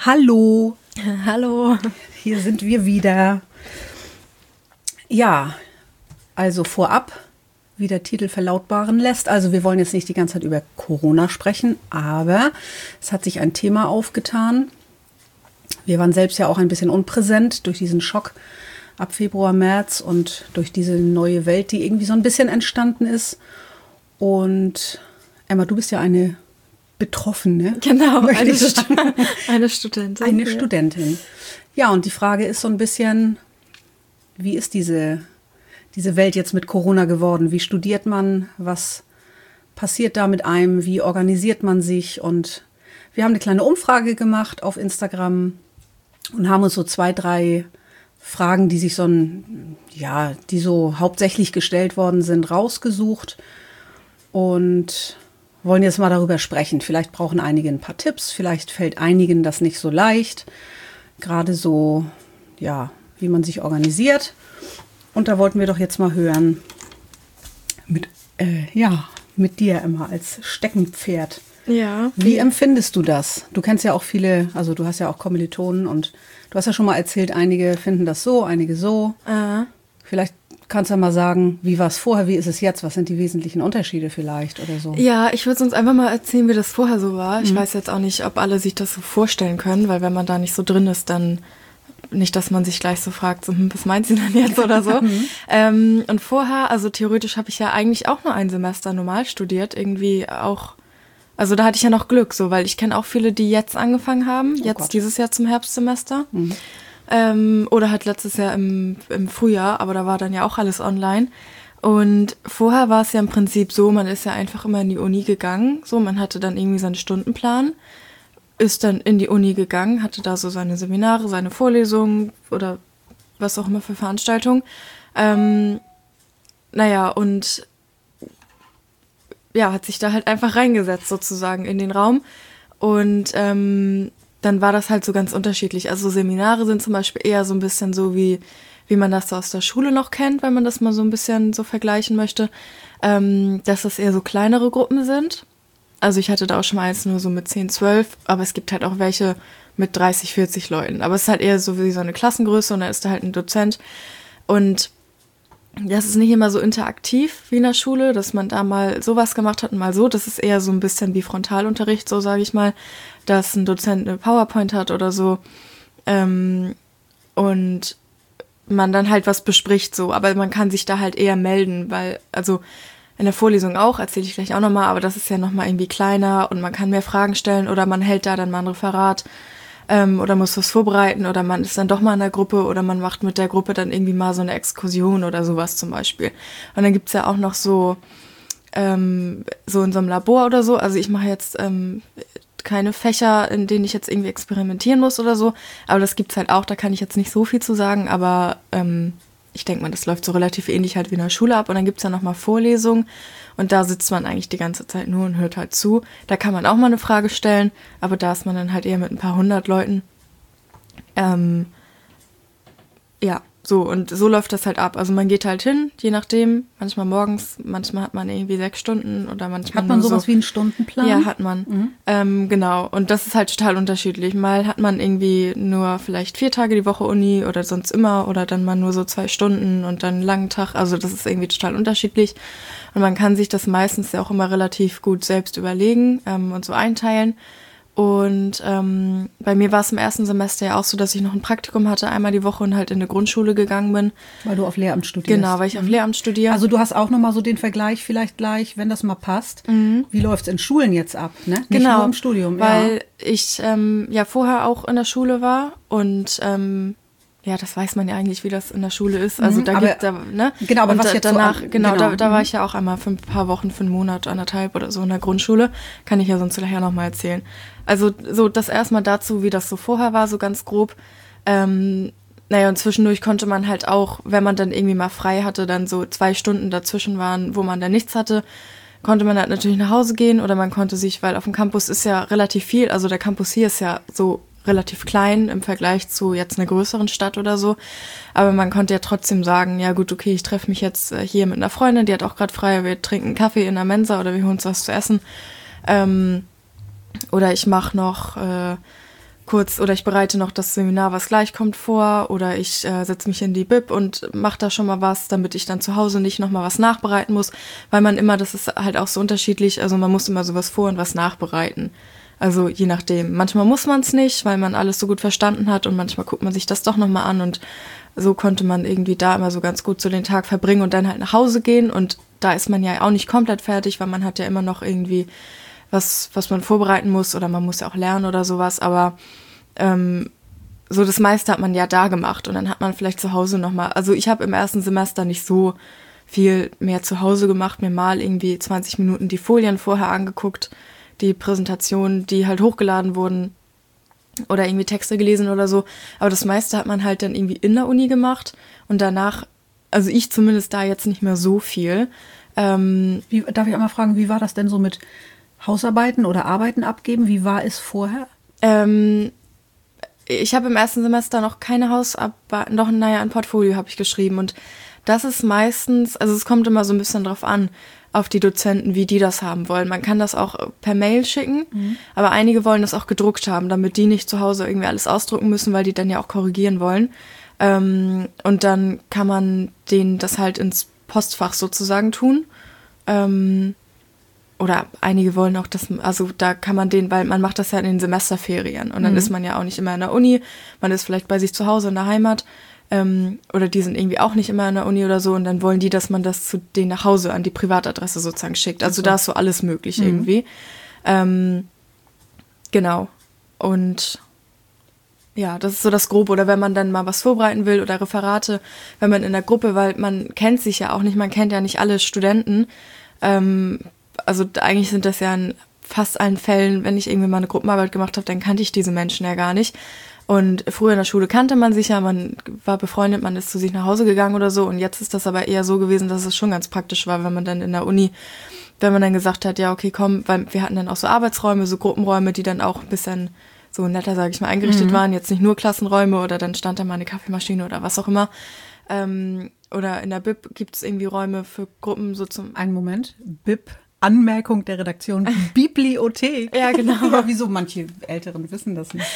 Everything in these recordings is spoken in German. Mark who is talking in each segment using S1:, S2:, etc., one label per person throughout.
S1: Hallo,
S2: Hallo.
S1: hier sind wir wieder. Ja, also vorab, wie der Titel verlautbaren lässt. Also wir wollen jetzt nicht die ganze Zeit über Corona sprechen, aber es hat sich ein Thema aufgetan. Wir waren selbst ja auch ein bisschen unpräsent durch diesen Schock ab Februar, März und durch diese neue Welt, die irgendwie so ein bisschen entstanden ist. Und Emma, du bist ja eine Betroffene.
S2: Genau,
S1: möchte
S2: eine,
S1: ich sagen.
S2: eine Studentin.
S1: Eine
S2: ja.
S1: Studentin. Ja, und die Frage ist so ein bisschen, wie ist diese Welt jetzt mit Corona geworden? Wie studiert man? Was passiert da mit einem? Wie organisiert man sich? Und wir haben eine kleine Umfrage gemacht auf Instagram und haben uns so 2, 3 Fragen, die sich die so hauptsächlich gestellt worden sind, rausgesucht und wollen jetzt mal darüber sprechen. Vielleicht brauchen einige ein paar Tipps, vielleicht fällt einigen das nicht so leicht. Gerade so, ja, wie man sich organisiert. Und da wollten wir doch jetzt mal hören mit dir, Emma, als Steckenpferd.
S2: Ja.
S1: Wie empfindest du das? Du kennst ja auch viele, also du hast ja auch Kommilitonen und du hast ja schon mal erzählt, einige finden das so, einige so. Vielleicht kannst du ja mal sagen, wie war es vorher, wie ist es jetzt? Was sind die wesentlichen Unterschiede vielleicht oder so?
S2: Ja, ich würde uns einfach mal erzählen, wie das vorher so war. Ich weiß jetzt auch nicht, ob alle sich das so vorstellen können, weil wenn man da nicht so drin ist, dann nicht, dass man sich gleich so fragt, so, was meint sie denn jetzt oder so. Und vorher, also theoretisch habe ich ja eigentlich auch nur ein Semester normal studiert, irgendwie auch, also da hatte ich ja noch Glück, so, weil ich kenne auch viele, die jetzt angefangen haben, dieses Jahr zum Herbstsemester. Oder halt letztes Jahr im Frühjahr, aber da war dann ja auch alles online. Und vorher war es ja im Prinzip so, man ist ja einfach immer in die Uni gegangen, so, man hatte dann irgendwie seinen Stundenplan, ist dann in die Uni gegangen, hatte da so seine Seminare, seine Vorlesungen oder was auch immer für Veranstaltungen. Und ja, hat sich da halt einfach reingesetzt sozusagen in den Raum und dann war das halt so ganz unterschiedlich. Also Seminare sind zum Beispiel eher so ein bisschen so, wie man das so aus der Schule noch kennt, wenn man das mal so ein bisschen so vergleichen möchte, dass das eher so kleinere Gruppen sind. Also ich hatte da auch schon mal eins nur so mit 10, 12, aber es gibt halt auch welche mit 30, 40 Leuten. Aber es ist halt eher so wie so eine Klassengröße und da ist da halt ein Dozent. Und das ist nicht immer so interaktiv wie in der Schule, dass man da mal sowas gemacht hat und mal so. Das ist eher so ein bisschen wie Frontalunterricht, so sage ich mal, dass ein Dozent eine PowerPoint hat oder so und man dann halt was bespricht so. Aber man kann sich da halt eher melden, weil, also in der Vorlesung auch, erzähle ich gleich auch nochmal, aber das ist ja nochmal irgendwie kleiner und man kann mehr Fragen stellen oder man hält da dann mal ein Referat oder muss was vorbereiten oder man ist dann doch mal in der Gruppe oder man macht mit der Gruppe dann irgendwie mal so eine Exkursion oder sowas zum Beispiel. Und dann gibt's ja auch noch so in so einem Labor oder so, also ich mache jetzt keine Fächer, in denen ich jetzt irgendwie experimentieren muss oder so, aber das gibt's halt auch, da kann ich jetzt nicht so viel zu sagen, aber ich denke mal, das läuft so relativ ähnlich halt wie in der Schule ab und dann gibt's ja nochmal Vorlesungen und da sitzt man eigentlich die ganze Zeit nur und hört halt zu. Da kann man auch mal eine Frage stellen, aber da ist man dann halt eher mit ein paar 100 Leuten. Ja, so und so läuft das halt ab. Also man geht halt hin, je nachdem, manchmal morgens, manchmal hat man irgendwie 6 Stunden oder manchmal
S1: Hat man
S2: nur
S1: sowas wie einen Stundenplan?
S2: Ja, hat man. Genau. Und das ist halt total unterschiedlich. Mal hat man irgendwie nur vielleicht 4 Tage die Woche Uni oder sonst immer oder dann mal nur so 2 Stunden und dann einen langen Tag. Also das ist irgendwie total unterschiedlich. Und man kann sich das meistens ja auch immer relativ gut selbst überlegen und so einteilen. Und bei mir war es im ersten Semester ja auch so, dass ich noch ein Praktikum hatte, einmal die Woche und halt in eine Grundschule gegangen bin.
S1: Weil du auf Lehramt studierst.
S2: Genau, weil ich auf Lehramt studiere.
S1: Also du hast auch nochmal so den Vergleich vielleicht gleich, wenn das mal passt. Wie läuft's in Schulen jetzt ab, ne? Nicht
S2: Genau,
S1: nur im Studium.
S2: weil ich ja vorher auch in der Schule war und ja, das weiß man ja eigentlich, wie das in der Schule ist. Also da gibt da, ne?
S1: Genau, aber
S2: und
S1: was jetzt
S2: danach,
S1: so
S2: genau, da war ich ja auch einmal für ein paar Wochen, für einen Monat, 1,5 oder so in der Grundschule. Kann ich ja sonst gleich noch mal erzählen. Also so das erstmal dazu, wie das so vorher war, so ganz grob. Naja, und zwischendurch konnte man halt auch, wenn man dann irgendwie mal frei hatte, dann so 2 Stunden dazwischen waren, wo man dann nichts hatte, konnte man halt natürlich nach Hause gehen oder man konnte sich, weil auf dem Campus ist ja relativ viel, also der Campus hier ist ja so relativ klein im Vergleich zu jetzt einer größeren Stadt oder so. Aber man konnte ja trotzdem sagen, ja gut, okay, ich treffe mich jetzt hier mit einer Freundin, die hat auch gerade frei, wir trinken Kaffee in der Mensa oder wir holen uns was zu essen. Oder ich mache noch kurz oder ich bereite noch das Seminar, was gleich kommt, vor oder ich setze mich in die Bib und mache da schon mal was, damit ich dann zu Hause nicht nochmal was nachbereiten muss, weil man immer, das ist halt auch so unterschiedlich, also man muss immer sowas vor- und was nachbereiten. Also je nachdem. Manchmal muss man es nicht, weil man alles so gut verstanden hat und manchmal guckt man sich das doch nochmal an und so konnte man irgendwie da immer so ganz gut so den Tag verbringen und dann halt nach Hause gehen und da ist man ja auch nicht komplett fertig, weil man hat ja immer noch irgendwie was man vorbereiten muss oder man muss ja auch lernen oder sowas, aber so das meiste hat man ja da gemacht und dann hat man vielleicht zu Hause nochmal, also ich habe im ersten Semester nicht so viel mehr zu Hause gemacht, mir mal irgendwie 20 Minuten die Folien vorher angeguckt, die Präsentationen, die halt hochgeladen wurden oder irgendwie Texte gelesen oder so, aber das meiste hat man halt dann irgendwie in der Uni gemacht und danach, also ich zumindest da jetzt nicht mehr so viel.
S1: Darf ich einmal fragen, wie war das denn so mit Hausarbeiten oder Arbeiten abgeben? Wie war es vorher?
S2: Ich habe im ersten Semester noch keine Hausarbeit, ein Portfolio habe ich geschrieben und das ist meistens, also es kommt immer so ein bisschen drauf an, auf die Dozenten, wie die das haben wollen. Man kann das auch per Mail schicken, aber einige wollen das auch gedruckt haben, damit die nicht zu Hause irgendwie alles ausdrucken müssen, weil die dann ja auch korrigieren wollen. Und dann kann man denen das halt ins Postfach sozusagen tun. Oder einige wollen auch das, also da kann man weil man macht das ja in den Semesterferien und dann ist man ja auch nicht immer in der Uni, man ist vielleicht bei sich zu Hause in der Heimat oder die sind irgendwie auch nicht immer in der Uni oder so und dann wollen die, dass man das zu denen nach Hause an die Privatadresse sozusagen schickt. Also da ist so alles möglich irgendwie. Genau. Und ja, das ist so das Grobe. Oder wenn man dann mal was vorbereiten will oder Referate, wenn man in der Gruppe, weil man kennt sich ja auch nicht, man kennt ja nicht alle Studenten. Also eigentlich sind das ja in fast allen Fällen, wenn ich irgendwie mal eine Gruppenarbeit gemacht habe, dann kannte ich diese Menschen ja gar nicht. Und früher in der Schule kannte man sich ja, man war befreundet, man ist zu sich nach Hause gegangen oder so. Und jetzt ist das aber eher so gewesen, dass es schon ganz praktisch war, wenn man dann in der Uni, wenn man dann gesagt hat, ja okay, komm, weil wir hatten dann auch so Arbeitsräume, so Gruppenräume, die dann auch ein bisschen so netter, sage ich mal, eingerichtet waren. Jetzt nicht nur Klassenräume oder dann stand da mal eine Kaffeemaschine oder was auch immer. Oder in der Bib gibt es irgendwie Räume für Gruppen so zum...
S1: Einen Moment, Bib, Anmerkung der Redaktion, Bibliothek.
S2: Ja, genau.
S1: Ja, wieso manche Älteren wissen das nicht.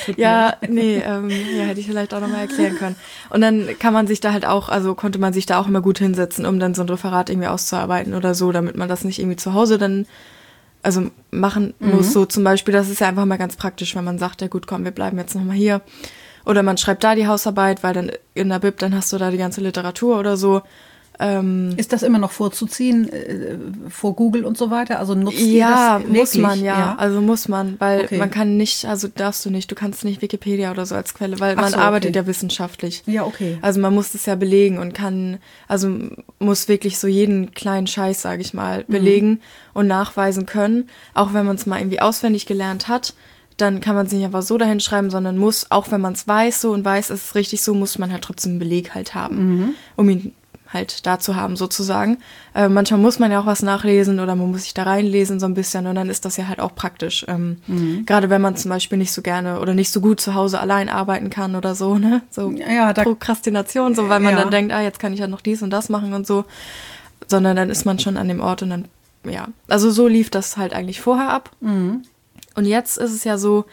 S2: Hätte ich vielleicht auch nochmal erklären können. Und dann kann man sich da halt auch, also konnte man sich da auch immer gut hinsetzen, um dann so ein Referat irgendwie auszuarbeiten oder so, damit man das nicht irgendwie zu Hause dann also machen muss. So zum Beispiel, das ist ja einfach mal ganz praktisch, wenn man sagt, ja gut, komm, wir bleiben jetzt nochmal hier. Oder man schreibt da die Hausarbeit, weil dann in der Bib, dann hast du da die ganze Literatur oder so.
S1: Ist das immer noch vorzuziehen vor Google und so weiter? Also nutzt ihr
S2: ja,
S1: das
S2: muss
S1: wirklich?
S2: man, ja. Also muss man, weil
S1: Okay.
S2: man kann nicht, also darfst du nicht, du kannst nicht Wikipedia oder so als Quelle, weil
S1: Ach
S2: man
S1: so,
S2: arbeitet
S1: okay.
S2: ja wissenschaftlich.
S1: Ja, okay.
S2: Also man muss das ja belegen und kann, also muss wirklich so jeden kleinen Scheiß, sage ich mal, belegen und nachweisen können. Auch wenn man es mal irgendwie auswendig gelernt hat, dann kann man es nicht einfach so dahin schreiben, sondern muss, auch wenn man es weiß so und weiß, es ist richtig so, muss man halt trotzdem einen Beleg halt haben, um ihn halt da zu haben sozusagen. Manchmal muss man ja auch was nachlesen oder man muss sich da reinlesen so ein bisschen und dann ist das ja halt auch praktisch. Gerade wenn man zum Beispiel nicht so gerne oder nicht so gut zu Hause allein arbeiten kann oder so, ne? So
S1: Ja, da-
S2: Prokrastination, so weil man
S1: Ja.
S2: dann denkt, jetzt kann ich ja noch dies und das machen und so. Sondern dann ist man schon an dem Ort und dann, ja. Also so lief das halt eigentlich vorher ab. Und jetzt ist es ja so,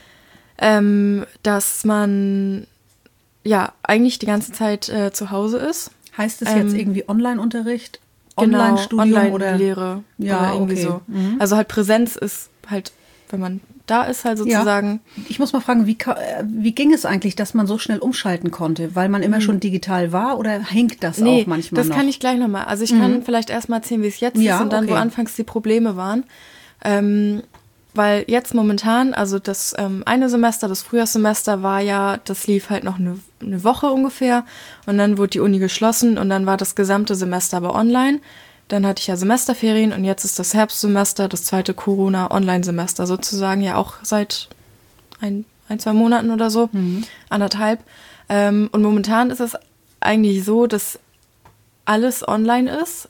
S2: dass man ja eigentlich die ganze Zeit zu Hause ist.
S1: Heißt es jetzt irgendwie Online-Unterricht,
S2: Genau,
S1: Online-Studium oder?
S2: Online-Lehre
S1: Ja,
S2: oder irgendwie
S1: okay.
S2: so. Also halt Präsenz ist halt, wenn man da ist, halt sozusagen.
S1: Ich muss mal fragen, wie ging es eigentlich, dass man so schnell umschalten konnte? Weil man immer schon digital war oder hängt das auch manchmal
S2: das
S1: noch?
S2: kann ich gleich nochmal. Also ich kann vielleicht erstmal erzählen, wie es jetzt
S1: Ja,
S2: ist und dann, wo
S1: okay.
S2: anfangs die Probleme waren. Weil jetzt momentan, also das eine Semester, das Frühjahrssemester war ja, das lief halt noch eine Woche ungefähr und dann wurde die Uni geschlossen und dann war das gesamte Semester aber online. Dann hatte ich ja Semesterferien und jetzt ist das Herbstsemester, das zweite Corona-Online-Semester sozusagen, ja auch seit ein, 2 Monaten oder so, 1,5. Und momentan ist es eigentlich so, dass alles online ist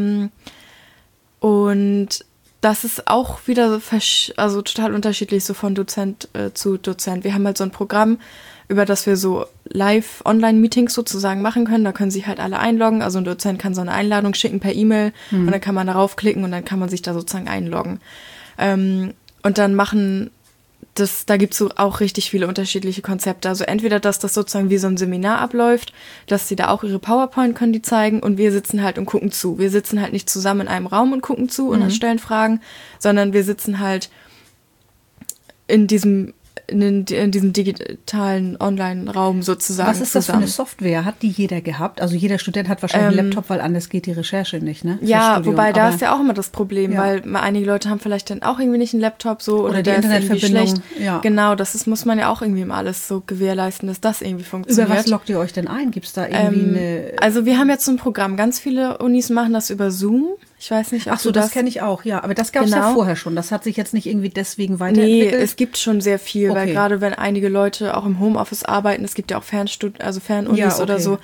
S2: und das ist auch wieder also total unterschiedlich so von Dozent zu Dozent. Wir haben halt so ein Programm, über das wir so Live-Online-Meetings sozusagen machen können. Da können sich halt alle einloggen. Also ein Dozent kann so eine Einladung schicken per E-Mail und dann kann man darauf klicken und dann kann man sich da sozusagen einloggen. Und dann machen da gibt es so auch richtig viele unterschiedliche Konzepte. Also entweder, dass das sozusagen wie so ein Seminar abläuft, dass sie da auch ihre PowerPoint können die zeigen und wir sitzen halt und gucken zu. Wir sitzen halt nicht zusammen in einem Raum und gucken zu und stellen Fragen, sondern wir sitzen halt in diesem digitalen Online-Raum sozusagen.
S1: Was ist das für eine Software? Hat die jeder gehabt? Also jeder Student hat wahrscheinlich einen Laptop, weil anders geht die Recherche nicht, ne?
S2: Ja, wobei da ist ja auch immer das Problem, weil einige Leute haben vielleicht dann auch irgendwie nicht einen Laptop so oder
S1: die
S2: der
S1: Internetverbindung.
S2: Ist irgendwie schlecht.
S1: Ja.
S2: Genau, muss man ja auch irgendwie immer alles so gewährleisten, dass das irgendwie funktioniert.
S1: Über was loggt ihr euch denn ein? Gibt es da irgendwie eine...
S2: Also wir haben jetzt so ein Programm. Ganz viele Unis machen das über Zoom. Ich weiß nicht, ob
S1: Ach so, das kenne ich auch, ja. Aber das gab es ja vorher schon. Das hat sich jetzt nicht irgendwie deswegen weiterentwickelt?
S2: Nee, es gibt schon sehr viel, weil gerade wenn einige Leute auch im Homeoffice arbeiten, es gibt ja auch Fernunis oder so.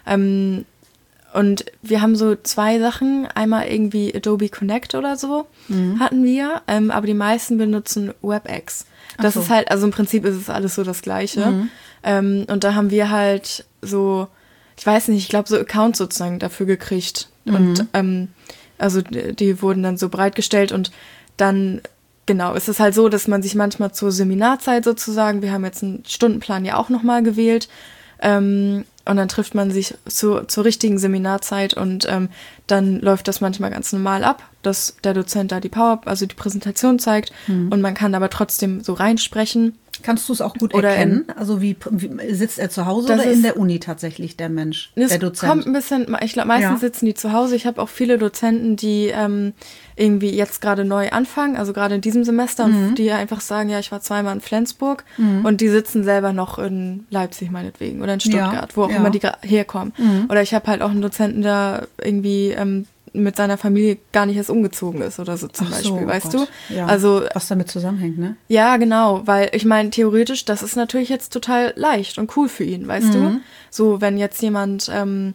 S2: Und wir haben so 2 Sachen. Einmal irgendwie Adobe Connect oder so hatten wir, aber die meisten benutzen WebEx. Das ist halt, also im Prinzip ist es alles so das Gleiche. Und da haben wir halt so, ich weiß nicht, ich glaube so Accounts sozusagen dafür gekriegt. Und also die wurden dann so bereitgestellt und dann, genau, ist es halt so, dass man sich manchmal zur Seminarzeit sozusagen, wir haben jetzt einen Stundenplan ja auch nochmal gewählt, und dann trifft man sich zur richtigen Seminarzeit und dann läuft das manchmal ganz normal ab, dass der Dozent da die Präsentation zeigt und man kann aber trotzdem so reinsprechen.
S1: Kannst du es auch gut erkennen? Also wie sitzt er zu Hause oder in der Uni tatsächlich, der Mensch, der Dozent?
S2: Kommt ein bisschen, ich glaube, meistens sitzen die zu Hause. Ich habe auch viele Dozenten, die irgendwie jetzt gerade neu anfangen, also gerade in diesem Semester, und die einfach sagen, ja, ich war 2-mal in Flensburg und die sitzen selber noch in Leipzig meinetwegen oder in Stuttgart, wo auch immer die herkommen. Oder ich habe halt auch einen Dozenten, der irgendwie mit seiner Familie gar nicht erst umgezogen ist oder so zum Beispiel, weißt du?
S1: Ja.
S2: Also,
S1: was damit zusammenhängt, ne?
S2: Ja, genau, weil ich meine, theoretisch, das ist natürlich jetzt total leicht und cool für ihn, weißt du? So, wenn jetzt jemand,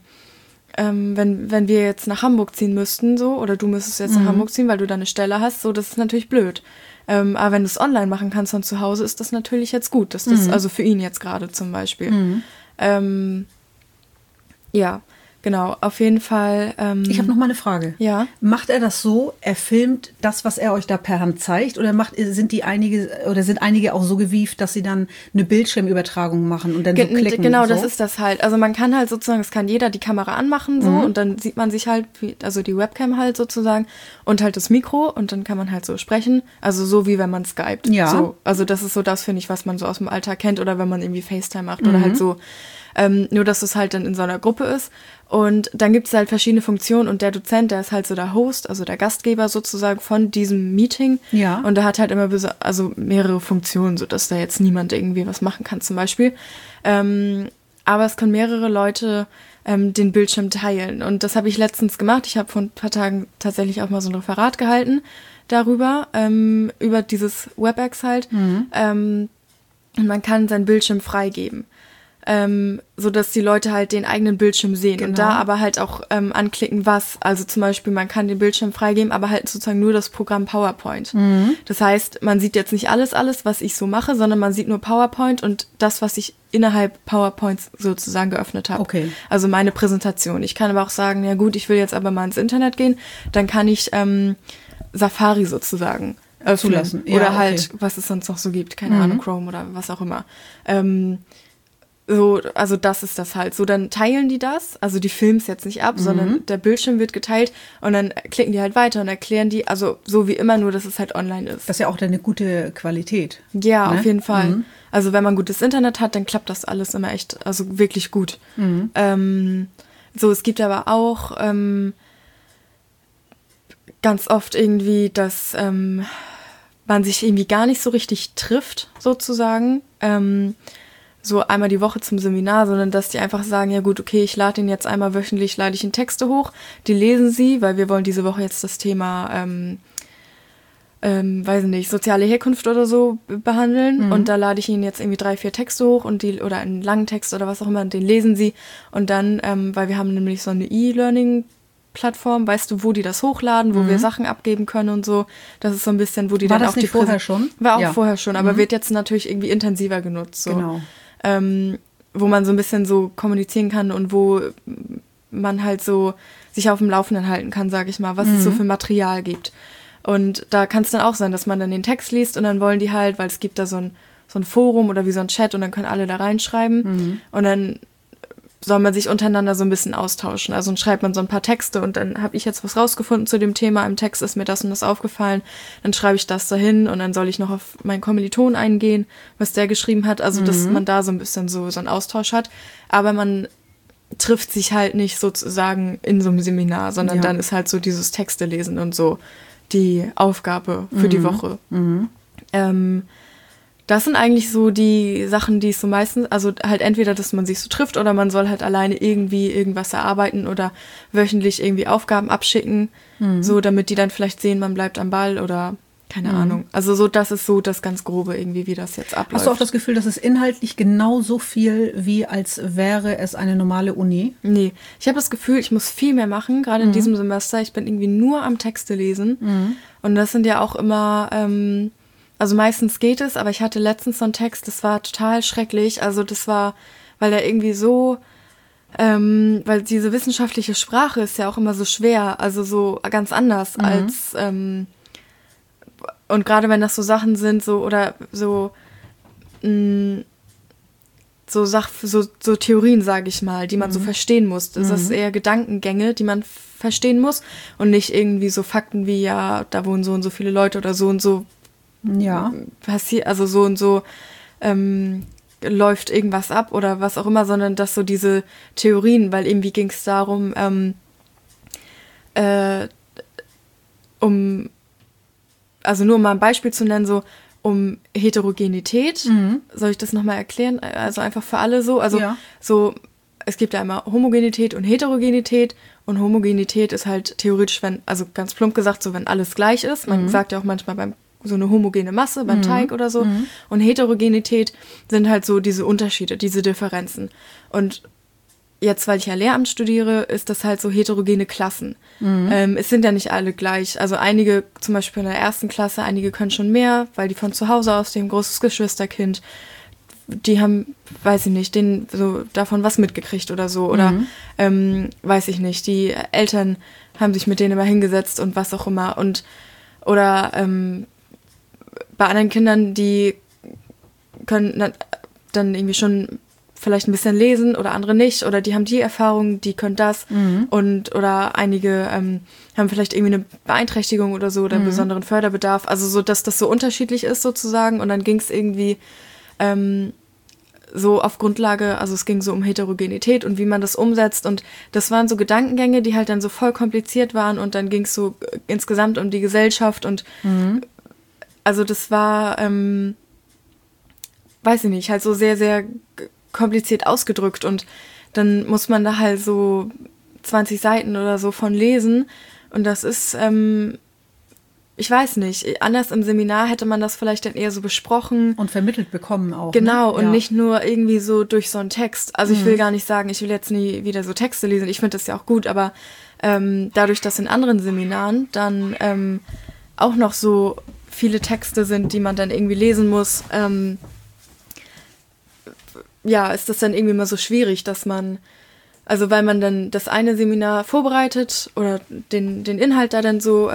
S2: wenn wir jetzt nach Hamburg ziehen müssten, so, oder du müsstest jetzt nach Hamburg ziehen, weil du da eine Stelle hast, so, das ist natürlich blöd. Aber wenn du es online machen kannst von zu Hause, ist das natürlich jetzt gut. Das also für ihn jetzt gerade zum Beispiel. Ja. Genau, auf jeden Fall.
S1: Ich habe noch mal eine Frage.
S2: Ja.
S1: Macht er das so, er filmt das, was er euch da per Hand zeigt, oder sind einige auch so gewieft, dass sie dann eine Bildschirmübertragung machen und dann so klicken?
S2: Genau,
S1: so?
S2: Das ist das halt. Also man kann halt sozusagen, es kann jeder die Kamera anmachen so und dann sieht man sich halt, also die Webcam halt sozusagen und halt das Mikro und dann kann man halt so sprechen. Also so wie wenn man skypt.
S1: Ja.
S2: So, also das ist so das, finde ich, was man so aus dem Alltag kennt oder wenn man irgendwie FaceTime macht oder halt so. Nur, dass es halt dann in so einer Gruppe ist. Und dann gibt es halt verschiedene Funktionen und der Dozent, der ist halt so der Host, also der Gastgeber sozusagen von diesem Meeting.
S1: Ja.
S2: Und der hat halt immer mehrere Funktionen, sodass da jetzt niemand irgendwie was machen kann zum Beispiel. Aber es können mehrere Leute den Bildschirm teilen. Und das habe ich letztens gemacht. Ich habe vor ein paar Tagen tatsächlich auch mal so ein Referat gehalten darüber, über dieses WebEx halt. Und man kann seinen Bildschirm freigeben. So dass die Leute halt den eigenen Bildschirm sehen und da aber halt auch anklicken, also zum Beispiel, man kann den Bildschirm freigeben, aber halt sozusagen nur das Programm PowerPoint. Das heißt, man sieht jetzt nicht alles, was ich so mache, sondern man sieht nur PowerPoint und das, was ich innerhalb PowerPoints sozusagen geöffnet habe.
S1: Okay.
S2: Also meine Präsentation. Ich kann aber auch sagen, ja gut, ich will jetzt aber mal ins Internet gehen, dann kann ich Safari sozusagen öffnen.
S1: Zulassen. Ja,
S2: oder halt, was es sonst noch so gibt, keine Ahnung, Chrome oder was auch immer. So, also das ist das halt. So, dann teilen die das, also die filmen es jetzt nicht ab, sondern der Bildschirm wird geteilt und dann klicken die halt weiter und erklären die, also so wie immer, nur dass es halt online ist.
S1: Das ist ja auch eine gute Qualität.
S2: Ja,
S1: ne?
S2: Auf jeden Fall. Also wenn man gutes Internet hat, dann klappt das alles immer echt, also wirklich gut. So, es gibt aber auch ganz oft irgendwie, dass man sich irgendwie gar nicht so richtig trifft, sozusagen. So einmal die Woche zum Seminar, sondern dass die einfach sagen, ja gut, okay, ich lade ihn jetzt einmal wöchentlich, lade ich ihn Texte hoch, die lesen sie, weil wir wollen diese Woche jetzt das Thema, weiß nicht, soziale Herkunft oder so behandeln und da lade ich ihnen jetzt irgendwie 3-4 Texte hoch oder einen langen Text oder was auch immer, und den lesen sie und dann, weil wir haben nämlich so eine E-Learning-Plattform, weißt du, wo die das hochladen, wo wir Sachen abgeben können und so. Das ist so ein bisschen, wo die
S1: War
S2: dann
S1: das
S2: auch
S1: nicht
S2: die
S1: vorher schon?
S2: War auch vorher schon, aber wird jetzt natürlich irgendwie intensiver genutzt. So.
S1: Genau.
S2: Wo man so ein bisschen so kommunizieren kann und wo man halt so sich auf dem Laufenden halten kann, sage ich mal, was es so für Material gibt. Und da kann es dann auch sein, dass man dann den Text liest und dann wollen die halt, weil es gibt da so ein Forum oder wie so ein Chat und dann können alle da reinschreiben und dann soll man sich untereinander so ein bisschen austauschen. Also dann schreibt man so ein paar Texte und dann habe ich jetzt was rausgefunden zu dem Thema. Im Text ist mir das und das aufgefallen. Dann schreibe ich das dahin und dann soll ich noch auf meinen Kommiliton eingehen, was der geschrieben hat. Also dass man da so ein bisschen so einen Austausch hat. Aber man trifft sich halt nicht sozusagen in so einem Seminar, sondern dann ist halt so dieses Texte lesen und so die Aufgabe für die Woche. Das sind eigentlich so die Sachen, die es so meistens, also halt entweder, dass man sich so trifft oder man soll halt alleine irgendwie irgendwas erarbeiten oder wöchentlich irgendwie Aufgaben abschicken, so damit die dann vielleicht sehen, man bleibt am Ball oder keine Ahnung. Also so, das ist so das ganz Grobe irgendwie, wie das jetzt abläuft.
S1: Hast du auch das Gefühl, dass es inhaltlich genauso viel, wie als wäre es eine normale Uni?
S2: Nee, ich habe das Gefühl, ich muss viel mehr machen, gerade in diesem Semester. Ich bin irgendwie nur am Texte lesen und das sind ja auch immer... Also meistens geht es, aber ich hatte letztens so einen Text, das war total schrecklich. Also das war, weil der irgendwie so, weil diese wissenschaftliche Sprache ist ja auch immer so schwer, also so ganz anders als, und gerade wenn das so Sachen sind, so oder so, so Theorien, sage ich mal, die man so verstehen muss. Das ist eher Gedankengänge, die man verstehen muss und nicht irgendwie so Fakten wie, ja, da wohnen so und so viele Leute oder so und so.
S1: Ja.
S2: Passiert, also so und so läuft irgendwas ab oder was auch immer, sondern dass so diese Theorien, weil irgendwie ging es darum, also nur um mal ein Beispiel zu nennen, so um Heterogenität. Soll ich das nochmal erklären? Also einfach für alle so. Also so, es gibt ja einmal Homogenität und Heterogenität und Homogenität ist halt theoretisch, wenn, also ganz plump gesagt, so wenn alles gleich ist. Man sagt ja auch manchmal beim so eine homogene Masse beim Teig oder so. Und Heterogenität sind halt so diese Unterschiede, diese Differenzen. Und jetzt, weil ich ja Lehramt studiere, ist das halt so heterogene Klassen. Es sind ja nicht alle gleich. Also einige, zum Beispiel in der 1. Klasse, einige können schon mehr, weil die von zu Hause aus, dem großes Geschwisterkind, die haben, weiß ich nicht, denen so davon was mitgekriegt oder so. Oder weiß ich nicht, die Eltern haben sich mit denen immer hingesetzt und was auch immer. Und oder bei anderen Kindern, die können dann irgendwie schon vielleicht ein bisschen lesen oder andere nicht oder die haben die Erfahrung, die können das und oder einige haben vielleicht irgendwie eine Beeinträchtigung oder so oder einen besonderen Förderbedarf, also so, dass das so unterschiedlich ist sozusagen und dann ging es irgendwie so auf Grundlage, also es ging so um Heterogenität und wie man das umsetzt und das waren so Gedankengänge, die halt dann so voll kompliziert waren und dann ging es so insgesamt um die Gesellschaft und also das war, weiß ich nicht, halt so sehr, sehr kompliziert ausgedrückt und dann muss man da halt so 20 Seiten oder so von lesen und das ist, ich weiß nicht, anders im Seminar hätte man das vielleicht dann eher so besprochen.
S1: Und vermittelt bekommen auch.
S2: Genau,
S1: ne?
S2: und nicht nur irgendwie so durch so einen Text. Also ich will gar nicht sagen, ich will jetzt nie wieder so Texte lesen, ich finde das ja auch gut, aber dadurch, dass in anderen Seminaren dann auch noch so viele Texte sind, die man dann irgendwie lesen muss, ja, ist das dann irgendwie mal so schwierig, dass man, also weil man dann das eine Seminar vorbereitet oder den Inhalt da dann so,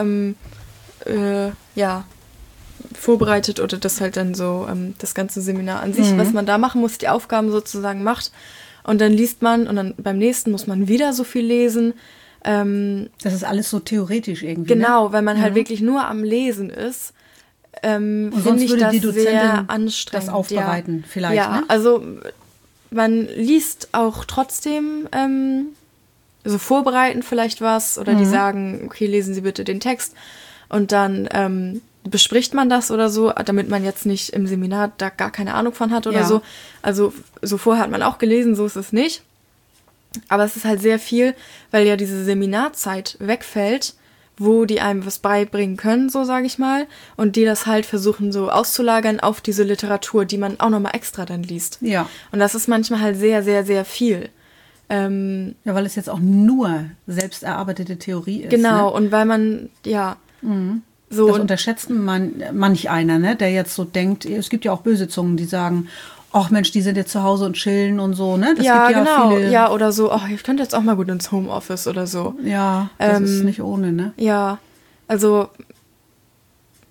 S2: ja, vorbereitet oder das halt dann so, das ganze Seminar an sich, was man da machen muss, die Aufgaben sozusagen macht und dann liest man und dann beim nächsten muss man wieder so viel lesen.
S1: Das ist alles so theoretisch irgendwie.
S2: Genau,
S1: ne?
S2: weil man halt wirklich nur am Lesen ist.
S1: Und sonst
S2: ich
S1: würde
S2: das
S1: die Dozentin
S2: sehr anstrengend.
S1: das aufbereiten,
S2: ja.
S1: vielleicht.
S2: Ja,
S1: ne?
S2: also man liest auch trotzdem so vorbereiten vielleicht was oder die sagen, okay, lesen Sie bitte den Text und dann bespricht man das oder so, damit man jetzt nicht im Seminar da gar keine Ahnung von hat oder so. Also so vorher hat man auch gelesen, so ist es nicht. Aber es ist halt sehr viel, weil ja diese Seminarzeit wegfällt, wo die einem was beibringen können, so sage ich mal, und die das halt versuchen so auszulagern auf diese Literatur, die man auch nochmal extra dann liest.
S1: Ja.
S2: Und das ist manchmal halt sehr, sehr, sehr viel.
S1: Ja, weil es jetzt auch nur selbst erarbeitete Theorie ist.
S2: Genau,
S1: ne?
S2: und weil man, ja, so.
S1: Das unterschätzt manch einer, ne, der jetzt so denkt, es gibt ja auch böse Zungen, die sagen, ach Mensch, die sind jetzt zu Hause und chillen und so, ne? Das
S2: ja,
S1: gibt ja
S2: genau.
S1: viele.
S2: Ja, oder so, ach, ich könnte jetzt auch mal gut ins Homeoffice oder so.
S1: Ja, das ist nicht ohne, ne?
S2: Ja, also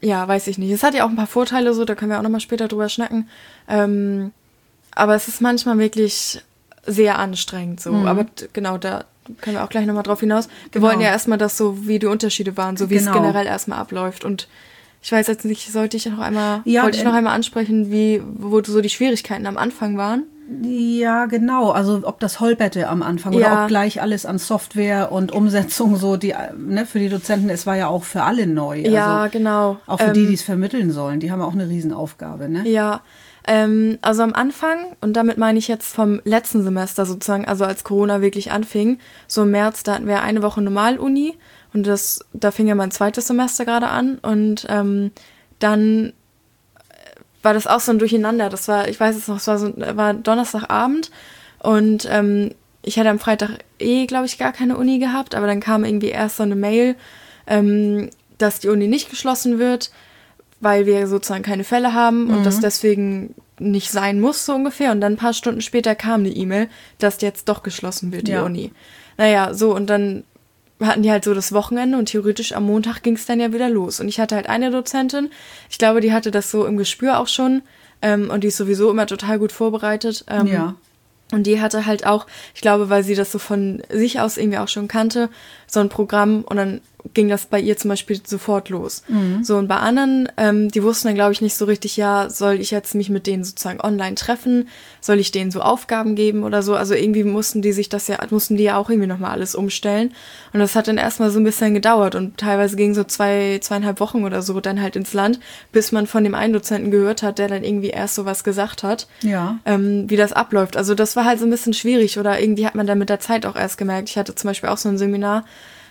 S2: ja, weiß ich nicht. Es hat ja auch ein paar Vorteile so, da können wir auch nochmal später drüber schnacken. Aber es ist manchmal wirklich sehr anstrengend so. Aber genau, da können wir auch gleich nochmal drauf hinaus. Wir wollen ja erstmal das so, wie die Unterschiede waren, so wie es generell erstmal abläuft. Und ich weiß jetzt nicht, wollte ich noch einmal ansprechen, wo so die Schwierigkeiten am Anfang waren?
S1: Ja, genau. Also ob das Holperte am Anfang oder ob gleich alles an Software und Umsetzung so, für die Dozenten, es war ja auch für alle neu.
S2: Ja,
S1: also,
S2: genau.
S1: Auch für die es vermitteln sollen. Die haben auch eine Riesenaufgabe, ne?
S2: Ja, also am Anfang, und damit meine ich jetzt vom letzten Semester sozusagen, also als Corona wirklich anfing, so im März, da hatten wir eine Woche Normal-Uni und da fing ja mein zweites Semester gerade an und dann war das auch so ein Durcheinander. Das war, ich weiß es noch, war Donnerstagabend und ich hatte am Freitag glaube ich, gar keine Uni gehabt, aber dann kam irgendwie erst so eine Mail, dass die Uni nicht geschlossen wird, weil wir sozusagen keine Fälle haben und das deswegen nicht sein muss, so ungefähr. Und dann ein paar Stunden später kam eine E-Mail, dass jetzt doch geschlossen wird, die Uni. Naja, so, und dann hatten die halt so das Wochenende und theoretisch am Montag ging es dann ja wieder los. Und ich hatte halt eine Dozentin, ich glaube, die hatte das so im Gespür auch schon und die ist sowieso immer total gut vorbereitet. Und die hatte halt auch, ich glaube, weil sie das so von sich aus irgendwie auch schon kannte, so ein Programm und dann ging das bei ihr zum Beispiel sofort los. So, und bei anderen, die wussten dann, glaube ich, nicht so richtig, ja, soll ich jetzt mich mit denen sozusagen online treffen? Soll ich denen so Aufgaben geben oder so? Also irgendwie mussten die ja auch irgendwie nochmal alles umstellen. Und das hat dann erstmal so ein bisschen gedauert und teilweise ging so 2,5 Wochen oder so dann halt ins Land, bis man von dem einen Dozenten gehört hat, der dann irgendwie erst so was gesagt hat, wie das abläuft. Also das war halt so ein bisschen schwierig oder irgendwie hat man dann mit der Zeit auch erst gemerkt. Ich hatte zum Beispiel auch so ein Seminar,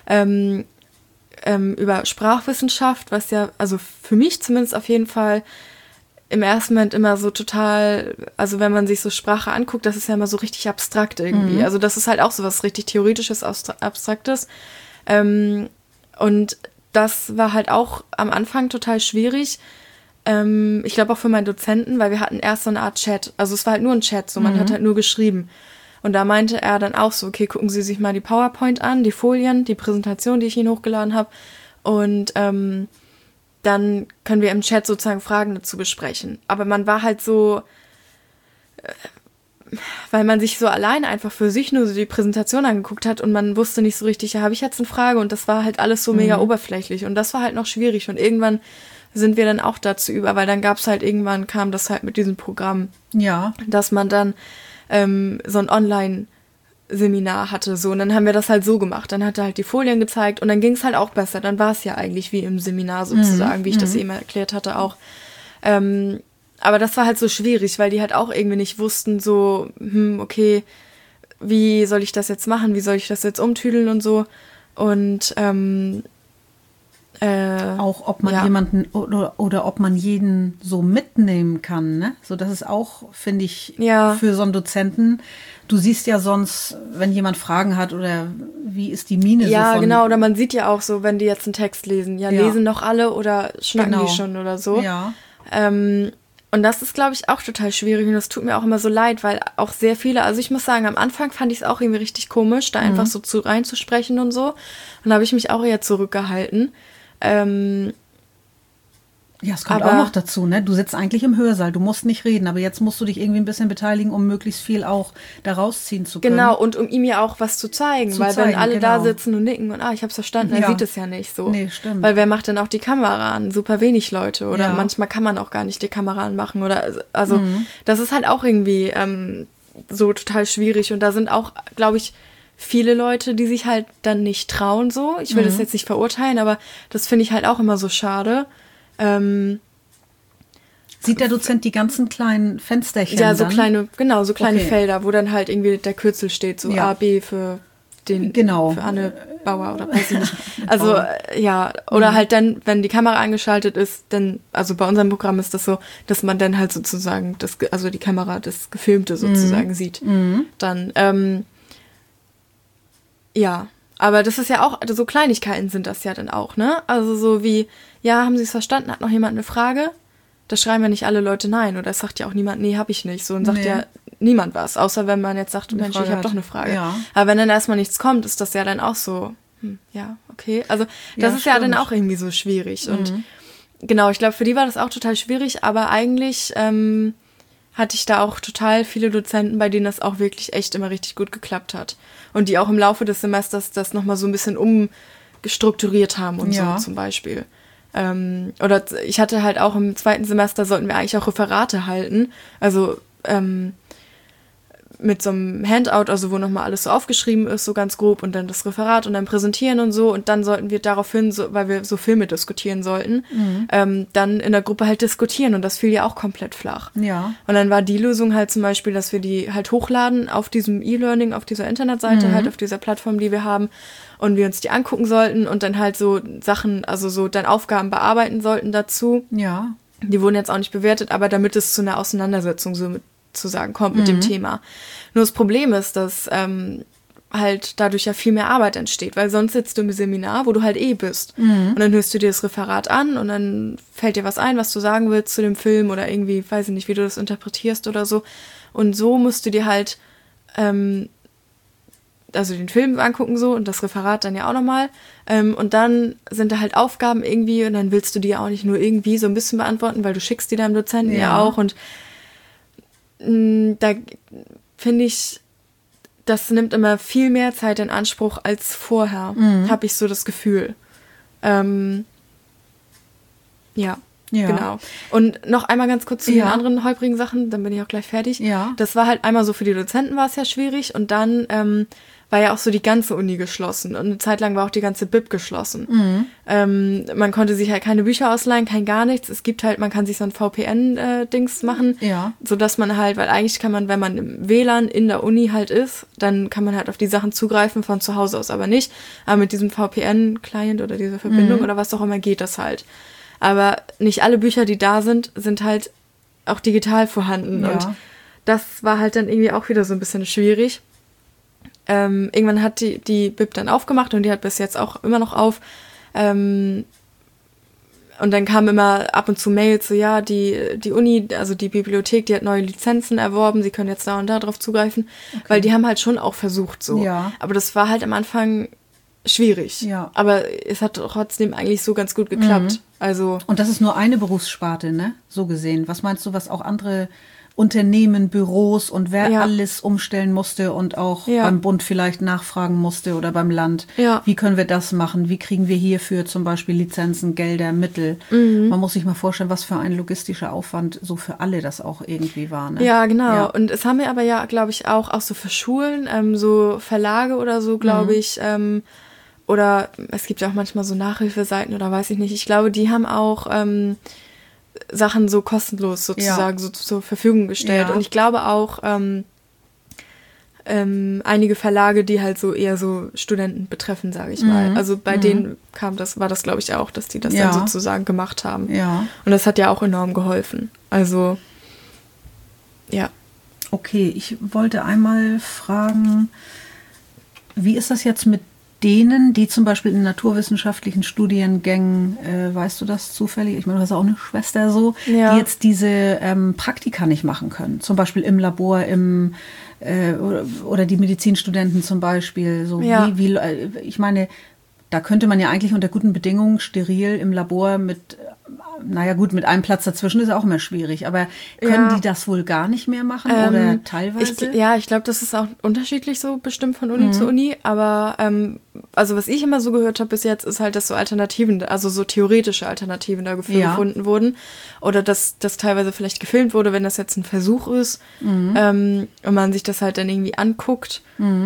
S2: über Sprachwissenschaft, was ja, also für mich zumindest auf jeden Fall im ersten Moment immer so total, also wenn man sich so Sprache anguckt, das ist ja immer so richtig abstrakt irgendwie. Also das ist halt auch so was richtig Theoretisches, Abstraktes. Und das war halt auch am Anfang total schwierig. Ich glaube auch für meinen Dozenten, weil wir hatten erst so eine Art Chat. Also es war halt nur ein Chat, so man hat halt nur geschrieben. Und da meinte er dann auch so, okay, gucken Sie sich mal die PowerPoint an, die Folien, die Präsentation, die ich Ihnen hochgeladen habe. Und dann können wir im Chat sozusagen Fragen dazu besprechen. Aber man war halt so, weil man sich so alleine einfach für sich nur so die Präsentation angeguckt hat und man wusste nicht so richtig, ja, habe ich jetzt eine Frage? Und das war halt alles so mega oberflächlich. Und das war halt noch schwierig. Und irgendwann sind wir dann auch dazu über, weil dann kam das halt mit diesem Programm. Ja. Dass man dann so ein Online-Seminar hatte, so, und dann haben wir das halt so gemacht, dann hat er halt die Folien gezeigt und dann ging es halt auch besser, dann war es ja eigentlich wie im Seminar sozusagen, wie ich das eben erklärt hatte auch, aber das war halt so schwierig, weil die halt auch irgendwie nicht wussten, so, okay, wie soll ich das jetzt machen, wie soll ich das jetzt umtüdeln und so und
S1: auch ob man jemanden oder ob man jeden so mitnehmen kann, ne? So, das ist auch, finde ich, für so einen Dozenten. Du siehst ja sonst, wenn jemand Fragen hat oder wie ist die Miene so von...
S2: Ja, genau, oder man sieht ja auch so, wenn die jetzt einen Text lesen. Lesen noch alle oder schnacken die schon oder so. Ja. Und das ist, glaube ich, auch total schwierig und das tut mir auch immer so leid, weil auch sehr viele, also ich muss sagen, am Anfang fand ich es auch irgendwie richtig komisch, da einfach so reinzusprechen und so. Und da habe ich mich auch eher zurückgehalten.
S1: Ja, es kommt auch noch dazu, ne? Du sitzt eigentlich im Hörsaal, du musst nicht reden, aber jetzt musst du dich irgendwie ein bisschen beteiligen, um möglichst viel auch da rausziehen zu können.
S2: Genau, und um ihm ja auch was zu zeigen, weil wenn alle da sitzen und nicken und ich hab's verstanden, er sieht es ja nicht so. Nee, stimmt. Weil wer macht denn auch die Kamera an? Super wenig Leute oder manchmal kann man auch gar nicht die Kamera anmachen oder, also das ist halt auch irgendwie so total schwierig und da sind auch, glaube ich, viele Leute, die sich halt dann nicht trauen so. Ich will das jetzt nicht verurteilen, aber das finde ich halt auch immer so schade.
S1: Sieht der Dozent die ganzen kleinen Fensterchen
S2: Ja, so dann? so kleine Felder, wo dann halt irgendwie der Kürzel steht, so A, B für für Anne Bauer oder weiß ich nicht. Also, oder halt dann, wenn die Kamera angeschaltet ist, dann, also bei unserem Programm ist das so, dass man dann halt sozusagen also die Kamera, das Gefilmte sozusagen sieht. Dann, aber das ist ja auch, also so Kleinigkeiten sind das ja dann auch, ne? Also so wie, haben Sie es verstanden? Hat noch jemand eine Frage? Da schreiben ja nicht alle Leute nein oder es sagt ja auch niemand, nee, hab ich nicht. So, und sagt ja niemand was, außer wenn man jetzt sagt, Mensch, ich habe doch eine Frage. Ja. Aber wenn dann erstmal nichts kommt, ist das ja dann auch so, okay. Also das ist ja dann auch irgendwie so schwierig und Genau, ich glaube, für die war das auch total schwierig, aber eigentlich hatte ich da auch total viele Dozenten, bei denen das auch wirklich echt immer richtig gut geklappt hat. Und die auch im Laufe des Semesters das nochmal so ein bisschen umgestrukturiert haben und so zum Beispiel. Oder ich hatte halt auch im 2. Semester sollten wir eigentlich auch Referate halten. Also mit so einem Handout, also wo nochmal alles so aufgeschrieben ist, so ganz grob, und dann das Referat und dann präsentieren und so. Und dann sollten wir daraufhin, weil wir so Filme diskutieren sollten, dann in der Gruppe halt diskutieren. Und das fiel ja auch komplett flach.
S1: Ja.
S2: Und dann war die Lösung halt zum Beispiel, dass wir die halt hochladen auf diesem E-Learning, auf dieser Internetseite, halt auf dieser Plattform, die wir haben. Und wir uns die angucken sollten und dann halt so Sachen, also so dann Aufgaben bearbeiten sollten dazu.
S1: Ja.
S2: Die wurden jetzt auch nicht bewertet, aber damit es zu einer Auseinandersetzung sozusagen kommt mit dem Thema. Nur das Problem ist, dass halt dadurch ja viel mehr Arbeit entsteht, weil sonst sitzt du im Seminar, wo du halt bist. Und dann hörst du dir das Referat an und dann fällt dir was ein, was du sagen willst zu dem Film oder irgendwie, weiß ich nicht, wie du das interpretierst oder so. Und so musst du dir halt also den Film angucken so und das Referat dann ja auch nochmal. Und dann sind da halt Aufgaben irgendwie und dann willst du die ja auch nicht nur irgendwie so ein bisschen beantworten, weil du schickst die deinem Dozenten ja auch. Und da finde ich, das nimmt immer viel mehr Zeit in Anspruch als vorher, habe ich so das Gefühl. Ja, genau. Und noch einmal ganz kurz zu den anderen holprigen Sachen, dann bin ich auch gleich fertig.
S1: Ja.
S2: Das war halt einmal so, für die Dozenten war es ja schwierig und dann war ja auch so die ganze Uni geschlossen und eine Zeit lang war auch die ganze Bib geschlossen. Man konnte sich halt keine Bücher ausleihen, kein gar nichts. Es gibt halt, man kann sich so ein VPN-Dings machen, sodass man halt, weil eigentlich kann man, wenn man im WLAN in der Uni halt ist, dann kann man halt auf die Sachen zugreifen, von zu Hause aus aber nicht. Aber mit diesem VPN-Client oder dieser Verbindung oder was auch immer geht das halt. Aber nicht alle Bücher, die da sind, sind halt auch digital vorhanden. Ja. Und das war halt dann irgendwie auch wieder so ein bisschen schwierig. Irgendwann hat die Bib dann aufgemacht und die hat bis jetzt auch immer noch auf. Und dann kamen immer ab und zu Mails, so ja, die Uni, also die Bibliothek, die hat neue Lizenzen erworben, sie können jetzt da und da drauf zugreifen. Okay. Weil die haben halt schon auch versucht so. Ja. Aber das war halt am Anfang schwierig. Ja. Aber es hat trotzdem eigentlich so ganz gut geklappt. Also
S1: und das ist nur eine Berufssparte, ne? So gesehen. Was meinst du, was auch andere Unternehmen, Büros und wer alles umstellen musste und auch beim Bund vielleicht nachfragen musste oder beim Land? Ja. Wie können wir das machen? Wie kriegen wir hierfür zum Beispiel Lizenzen, Gelder, Mittel? Man muss sich mal vorstellen, was für ein logistischer Aufwand so für alle das auch irgendwie war. Ne?
S2: Ja, genau. Ja. Und es haben wir aber ja, glaube ich, auch so für Schulen, so Verlage oder so, glaube ich, oder es gibt ja auch manchmal so Nachhilfeseiten oder weiß ich nicht. Ich glaube, die haben auch Sachen so kostenlos sozusagen so zur Verfügung gestellt. Und ich glaube auch einige Verlage, die halt so eher so Studenten betreffen, sage ich mal. Also bei denen war das, glaube ich, auch, dass die das dann sozusagen gemacht haben. Ja. Und das hat ja auch enorm geholfen. Also, ja.
S1: Okay, ich wollte einmal fragen, wie ist das jetzt mit denen, die zum Beispiel in naturwissenschaftlichen Studiengängen, weißt du das zufällig? Ich meine, du hast auch eine Schwester so, die jetzt diese Praktika nicht machen können. Zum Beispiel im Labor, oder die Medizinstudenten zum Beispiel. So wie, ich meine, da könnte man ja eigentlich unter guten Bedingungen steril im Labor mit einem Platz dazwischen ist auch immer schwierig, aber können die das wohl gar nicht mehr machen oder teilweise?
S2: Ich glaube, das ist auch unterschiedlich so bestimmt von Uni zu Uni, aber also was ich immer so gehört habe bis jetzt, ist halt, dass so Alternativen, also so theoretische Alternativen dafür gefunden wurden oder dass das teilweise vielleicht gefilmt wurde, wenn das jetzt ein Versuch ist und man sich das halt dann irgendwie anguckt,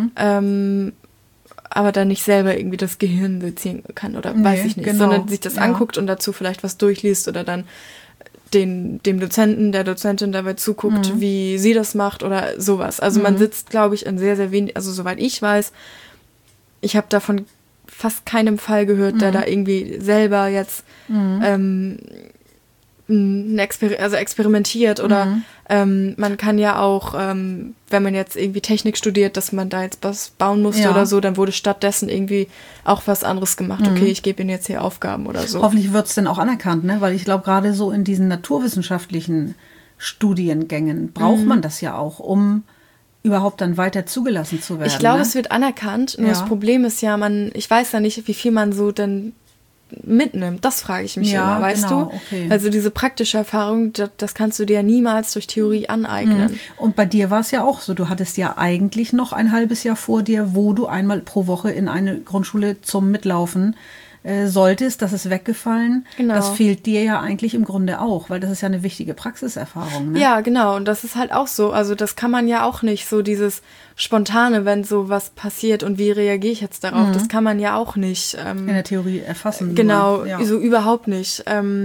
S2: aber dann nicht selber irgendwie das Gehirn sezieren kann oder weiß ich nicht, sondern sich das anguckt und dazu vielleicht was durchliest oder dann dem Dozenten, der Dozentin dabei zuguckt, wie sie das macht oder sowas. Also man sitzt, glaube ich, in sehr, sehr wenig, also soweit ich weiß, ich habe davon fast keinem Fall gehört, der da irgendwie selber jetzt experimentiert oder man kann ja auch, wenn man jetzt irgendwie Technik studiert, dass man da jetzt was bauen musste oder so, dann wurde stattdessen irgendwie auch was anderes gemacht. Okay, ich gebe Ihnen jetzt hier Aufgaben oder so.
S1: Hoffentlich wird es dann auch anerkannt, ne? Weil ich glaube, gerade so in diesen naturwissenschaftlichen Studiengängen braucht man das ja auch, um überhaupt dann weiter zugelassen zu werden.
S2: Ich glaube, es wird anerkannt, nur das Problem ist ja, ich weiß ja nicht, wie viel man so denn mitnimmt, das frage ich mich immer, weißt
S1: genau,
S2: du?
S1: Okay.
S2: Also diese praktische Erfahrung, das kannst du dir ja niemals durch Theorie aneignen.
S1: Und bei dir war es ja auch so, du hattest ja eigentlich noch ein halbes Jahr vor dir, wo du einmal pro Woche in eine Grundschule zum Mitlaufen solltest, das ist weggefallen.
S2: Genau.
S1: Das fehlt dir ja eigentlich im Grunde auch, weil das ist ja eine wichtige Praxiserfahrung. Ne?
S2: Ja, genau. Und das ist halt auch so. Also das kann man ja auch nicht, so dieses Spontane, wenn so was passiert und wie reagiere ich jetzt darauf, das kann man ja auch nicht.
S1: In der Theorie erfassen.
S2: Genau,
S1: ja.
S2: so überhaupt nicht.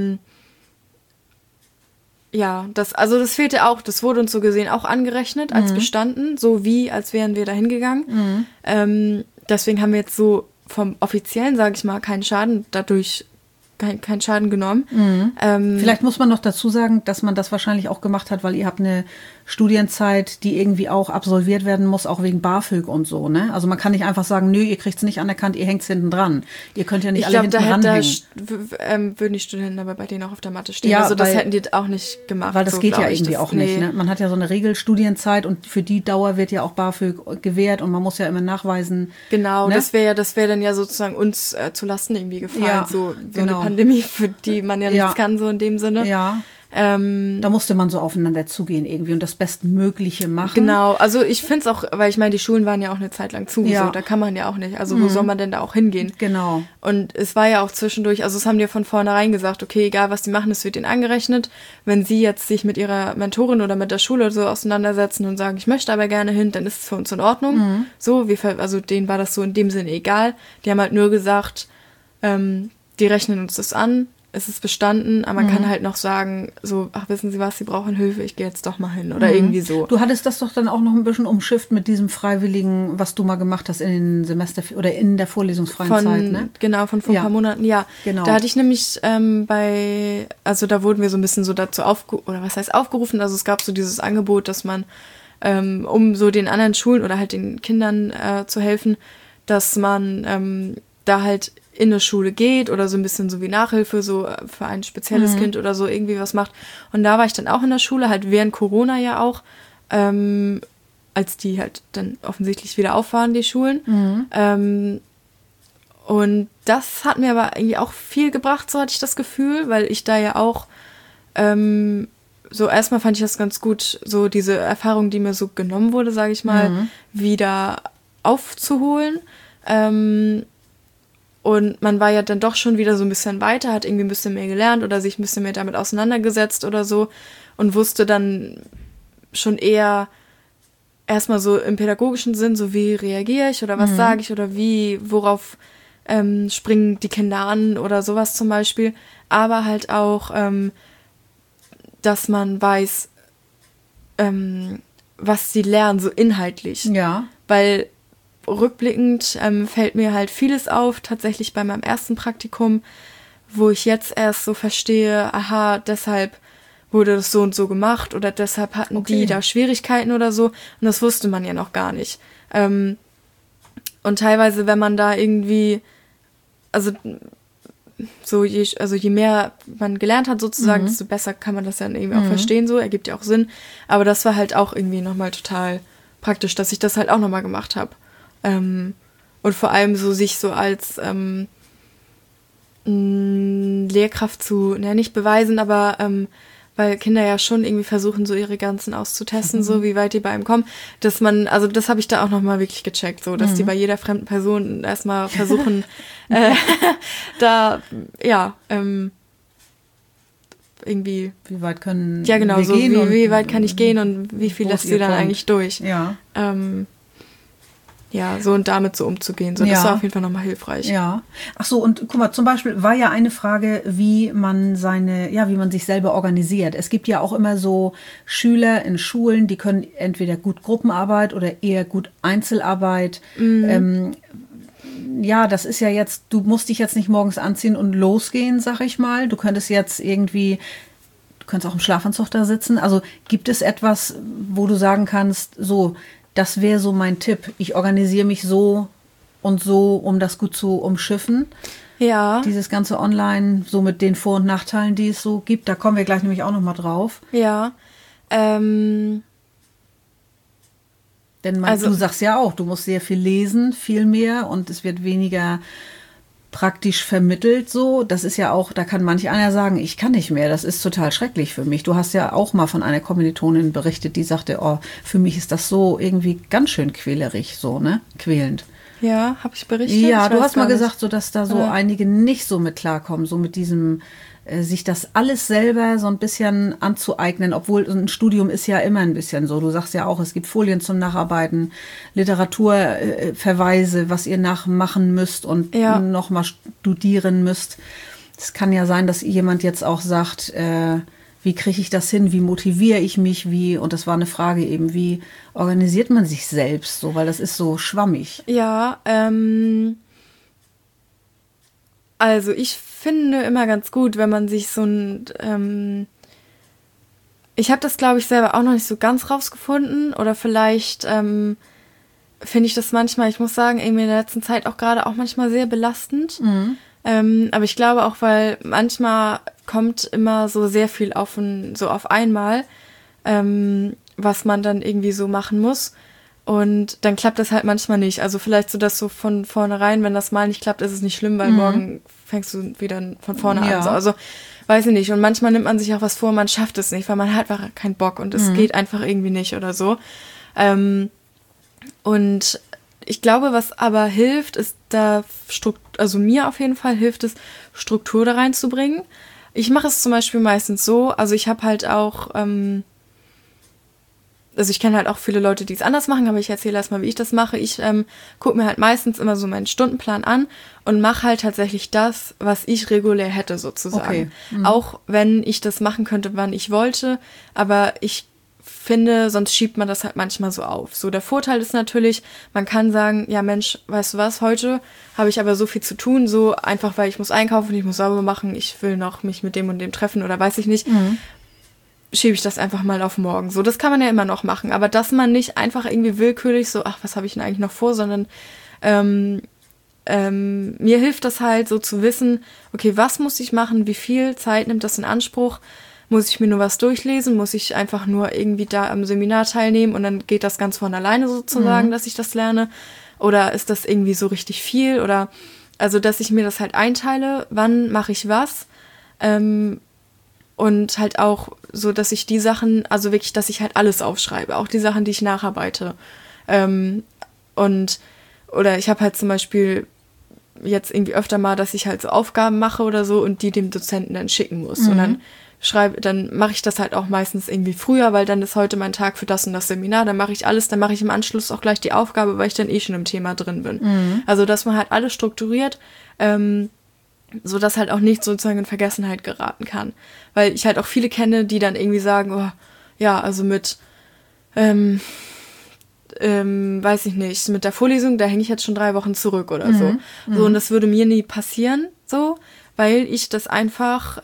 S2: Ja, das fehlte auch, das wurde uns so gesehen auch angerechnet als bestanden, so wie, als wären wir da hingegangen. Deswegen haben wir jetzt so vom Offiziellen, sage ich mal, keinen Schaden dadurch, keinen Schaden genommen.
S1: Vielleicht muss man noch dazu sagen, dass man das wahrscheinlich auch gemacht hat, weil ihr habt eine Studienzeit, die irgendwie auch absolviert werden muss, auch wegen BAföG und so. Ne? Also man kann nicht einfach sagen, nö, ihr kriegt es nicht anerkannt, ihr hängt es hinten dran. Ihr könnt ja nicht alle hinten ranhängen.
S2: Würden die Studenten aber bei denen auch auf der Matte stehen.
S1: Ja,
S2: also das hätten die auch nicht gemacht.
S1: Weil das
S2: so,
S1: geht ja
S2: ich,
S1: irgendwie auch nicht. Ne? Man hat ja so eine Regelstudienzeit und für die Dauer wird ja auch BAföG gewährt und man muss ja immer nachweisen.
S2: Genau,
S1: ne?
S2: das wäre dann ja sozusagen uns zu Lasten irgendwie gefallen.
S1: Ja,
S2: so
S1: genau.
S2: eine Pandemie, für die man ja nichts kann, so in dem Sinne.
S1: Ja. Da musste man so aufeinander zugehen irgendwie und das Bestmögliche machen.
S2: Genau, also ich finde es auch, weil ich meine, die Schulen waren ja auch eine Zeit lang zu,
S1: Ja.
S2: so, da kann man ja auch nicht, also wo soll man denn da auch hingehen?
S1: Genau.
S2: Und es war ja auch zwischendurch, also es haben die ja von vornherein gesagt, okay, egal was die machen, es wird ihnen angerechnet. Wenn sie jetzt sich mit ihrer Mentorin oder mit der Schule oder so auseinandersetzen und sagen, ich möchte aber gerne hin, dann ist es für uns in Ordnung. So, also denen war das so in dem Sinne egal. Die haben halt nur gesagt, die rechnen uns das an, es ist bestanden, aber man kann halt noch sagen, so, ach, wissen Sie was, Sie brauchen Hilfe, ich gehe jetzt doch mal hin oder irgendwie so.
S1: Du hattest das doch dann auch noch ein bisschen umschifft mit diesem Freiwilligen, was du mal gemacht hast in den Semester oder in der vorlesungsfreien Zeit, ne?
S2: Genau, von vor ein paar Monaten, ja.
S1: Genau.
S2: Da hatte ich nämlich da wurden wir so ein bisschen so dazu aufgerufen, also es gab so dieses Angebot, dass man, um so den anderen Schulen oder halt den Kindern zu helfen, dass man da halt in eine Schule geht oder so ein bisschen so wie Nachhilfe, so für ein spezielles Kind oder so irgendwie was macht. Und da war ich dann auch in der Schule, halt während Corona ja auch, als die halt dann offensichtlich wieder auffahren, die Schulen. Und das hat mir aber irgendwie auch viel gebracht, so hatte ich das Gefühl, weil ich da ja auch so erstmal fand ich das ganz gut, so diese Erfahrung, die mir so genommen wurde, sage ich mal, wieder aufzuholen. Und man war ja dann doch schon wieder so ein bisschen weiter, hat irgendwie ein bisschen mehr gelernt oder sich ein bisschen mehr damit auseinandergesetzt oder so und wusste dann schon eher erstmal so im pädagogischen Sinn, so wie reagiere ich oder was sage ich oder worauf springen die Kinder an oder sowas zum Beispiel. Aber halt auch, dass man weiß, was sie lernen, so inhaltlich.
S1: Ja.
S2: Weil rückblickend fällt mir halt vieles auf, tatsächlich bei meinem ersten Praktikum, wo ich jetzt erst so verstehe, aha, deshalb wurde das so und so gemacht oder deshalb hatten die da Schwierigkeiten oder so und das wusste man ja noch gar nicht. Und teilweise, wenn man da irgendwie, je mehr man gelernt hat sozusagen, desto besser kann man das ja irgendwie auch verstehen, so, ergibt ja auch Sinn. Aber das war halt auch irgendwie nochmal total praktisch, dass ich das halt auch nochmal gemacht habe. Und vor allem so sich so als Lehrkraft nicht beweisen, aber weil Kinder ja schon irgendwie versuchen, so ihre Grenzen auszutesten, so wie weit die bei einem kommen, dass man, also das habe ich da auch nochmal wirklich gecheckt, so, dass die bei jeder fremden Person erstmal versuchen, irgendwie.
S1: Wie weit können
S2: ja, genau,
S1: wir
S2: so
S1: gehen?
S2: Wie weit kann ich gehen und wie viel lässt sie dann eigentlich durch?
S1: Ja.
S2: Ja, so und damit so umzugehen. So, das war auf jeden Fall nochmal hilfreich.
S1: Ja. Ach so, und guck mal, zum Beispiel war ja eine Frage, wie man sich selber organisiert. Es gibt ja auch immer so Schüler in Schulen, die können entweder gut Gruppenarbeit oder eher gut Einzelarbeit. Ja, das ist ja jetzt, du musst dich jetzt nicht morgens anziehen und losgehen, sag ich mal. Du könntest auch im Schlafanzug da sitzen. Also gibt es etwas, wo du sagen kannst, so, das wäre so mein Tipp. Ich organisiere mich so und so, um das gut zu umschiffen.
S2: Ja.
S1: Dieses ganze Online, so mit den Vor- und Nachteilen, die es so gibt. Da kommen wir gleich nämlich auch noch mal drauf.
S2: Ja.
S1: Denn du sagst ja auch, du musst sehr viel lesen, viel mehr. Und es wird weniger praktisch vermittelt so. Das ist ja auch, da kann manch einer sagen, ich kann nicht mehr, das ist total schrecklich für mich. Du hast ja auch mal von einer Kommilitonin berichtet, die sagte, oh, für mich ist das so irgendwie ganz schön quälerig, so, ne? Quälend.
S2: Ja, habe ich berichtet?
S1: Ja,
S2: Ich
S1: du
S2: weiß
S1: hast mal
S2: gar nicht.
S1: gesagt, so dass da so einige nicht so mit klarkommen, so mit diesem sich das alles selber so ein bisschen anzueignen, obwohl ein Studium ist ja immer ein bisschen so. Du sagst ja auch, es gibt Folien zum Nacharbeiten, Literaturverweise, was ihr nachmachen müsst und nochmal studieren müsst. Es kann ja sein, dass jemand jetzt auch sagt, wie kriege ich das hin, wie motiviere ich mich, und das war eine Frage eben, wie organisiert man sich selbst so, weil das ist so schwammig.
S2: Ja, also ich finde immer ganz gut, wenn man sich so ein, ich habe das, glaube ich, selber auch noch nicht so ganz rausgefunden oder vielleicht finde ich das manchmal, ich muss sagen, irgendwie in der letzten Zeit auch gerade auch manchmal sehr belastend. Aber ich glaube auch, weil manchmal kommt immer so sehr viel auf einmal, was man dann irgendwie so machen muss. Und dann klappt das halt manchmal nicht. Also vielleicht so, dass so von vornherein, wenn das mal nicht klappt, ist es nicht schlimm, weil morgen fängst du wieder von vorne an. So. Also weiß ich nicht. Und manchmal nimmt man sich auch was vor, man schafft es nicht, weil man hat einfach keinen Bock und es geht einfach irgendwie nicht oder so. Und ich glaube, was aber hilft, ist also mir auf jeden Fall hilft es, Struktur da reinzubringen. Ich mache es zum Beispiel meistens so, also ich habe halt auch, also ich kenne halt auch viele Leute, die es anders machen, aber ich erzähle erstmal, wie ich das mache. Ich gucke mir halt meistens immer so meinen Stundenplan an und mache halt tatsächlich das, was ich regulär hätte sozusagen. Okay. Auch wenn ich das machen könnte, wann ich wollte, aber ich finde, sonst schiebt man das halt manchmal so auf. So, der Vorteil ist natürlich, man kann sagen, ja Mensch, weißt du was, heute habe ich aber so viel zu tun, so einfach, weil ich muss einkaufen, ich muss sauber machen, ich will noch mich mit dem und dem treffen oder weiß ich nicht, schiebe ich das einfach mal auf morgen. So, das kann man ja immer noch machen, aber dass man nicht einfach irgendwie willkürlich so, ach, was habe ich denn eigentlich noch vor, sondern mir hilft das halt so zu wissen, okay, was muss ich machen, wie viel Zeit nimmt das in Anspruch, muss ich mir nur was durchlesen, muss ich einfach nur irgendwie da am Seminar teilnehmen und dann geht das ganz von alleine sozusagen, dass ich das lerne, oder ist das irgendwie so richtig viel, oder also, dass ich mir das halt einteile, wann mache ich was, und halt auch so, dass ich die Sachen, also wirklich, dass ich halt alles aufschreibe, auch die Sachen, die ich nacharbeite. Oder ich habe halt zum Beispiel jetzt irgendwie öfter mal, dass ich halt so Aufgaben mache oder so und die dem Dozenten dann schicken muss. Und dann mache ich das halt auch meistens irgendwie früher, weil dann ist heute mein Tag für das und das Seminar, dann mache ich alles, dann mache ich im Anschluss auch gleich die Aufgabe, weil ich dann schon im Thema drin bin. Also, dass man halt alles strukturiert, so dass halt auch nicht sozusagen in Vergessenheit geraten kann. Weil ich halt auch viele kenne, die dann irgendwie sagen, oh, ja, also mit, weiß ich nicht, mit der Vorlesung, da hänge ich jetzt schon 3 Wochen zurück oder so. So, und das würde mir nie passieren, so, weil ich das einfach,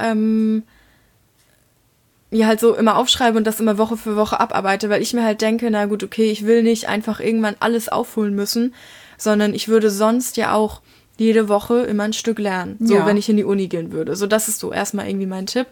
S2: mir halt so immer aufschreibe und das immer Woche für Woche abarbeite, weil ich mir halt denke, na gut, okay, ich will nicht einfach irgendwann alles aufholen müssen, sondern ich würde sonst ja auch jede Woche immer ein Stück lernen, so wenn ich in die Uni gehen würde. So, das ist so erstmal irgendwie mein Tipp.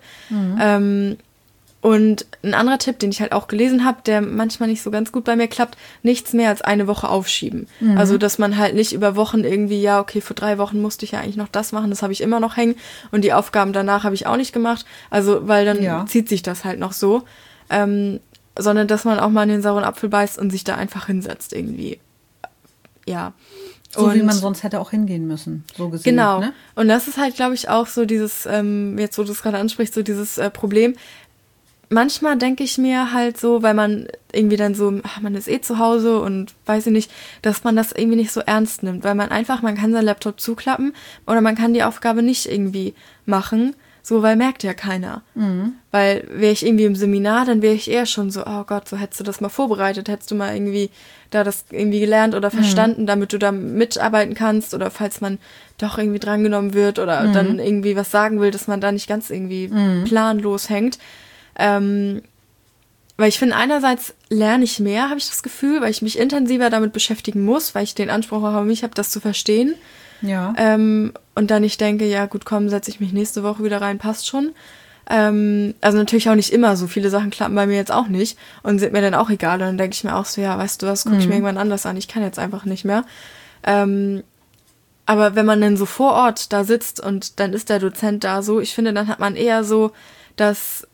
S2: Und ein anderer Tipp, den ich halt auch gelesen habe, der manchmal nicht so ganz gut bei mir klappt, nichts mehr als eine Woche aufschieben. Also, dass man halt nicht über Wochen irgendwie, ja, okay, vor 3 Wochen musste ich ja eigentlich noch das machen, das habe ich immer noch hängen und die Aufgaben danach habe ich auch nicht gemacht. Also, weil dann zieht sich das halt noch so. Sondern, dass man auch mal in den sauren Apfel beißt und sich da einfach hinsetzt irgendwie. Ja.
S1: So wie man sonst hätte auch hingehen müssen, so gesehen.
S2: Genau.
S1: Ne?
S2: Und das ist halt, glaube ich, auch so dieses, jetzt wo du es gerade ansprichst, so dieses Problem. Manchmal denke ich mir halt so, weil man irgendwie dann so, ach, man ist zu Hause und weiß ich nicht, dass man das irgendwie nicht so ernst nimmt, weil man kann seinen Laptop zuklappen oder man kann die Aufgabe nicht irgendwie machen, so, weil merkt ja keiner. Weil wäre ich irgendwie im Seminar, dann wäre ich eher schon so, oh Gott, so hättest du das mal vorbereitet, hättest du mal irgendwie da das irgendwie gelernt oder verstanden, damit du da mitarbeiten kannst oder falls man doch irgendwie drangenommen wird oder dann irgendwie was sagen will, dass man da nicht ganz irgendwie planlos hängt. Weil ich finde, einerseits lerne ich mehr, habe ich das Gefühl, weil ich mich intensiver damit beschäftigen muss, weil ich den Anspruch habe, das zu verstehen.
S1: Ja.
S2: Und dann ich denke, ja gut, komm, setze ich mich nächste Woche wieder rein, passt schon. Also natürlich auch nicht immer, so viele Sachen klappen bei mir jetzt auch nicht und sind mir dann auch egal. Und dann denke ich mir auch so, ja, weißt du was, gucke ich mir irgendwann anders an, ich kann jetzt einfach nicht mehr. Aber wenn man dann so vor Ort da sitzt und dann ist der Dozent da so, ich finde, dann hat man eher so das,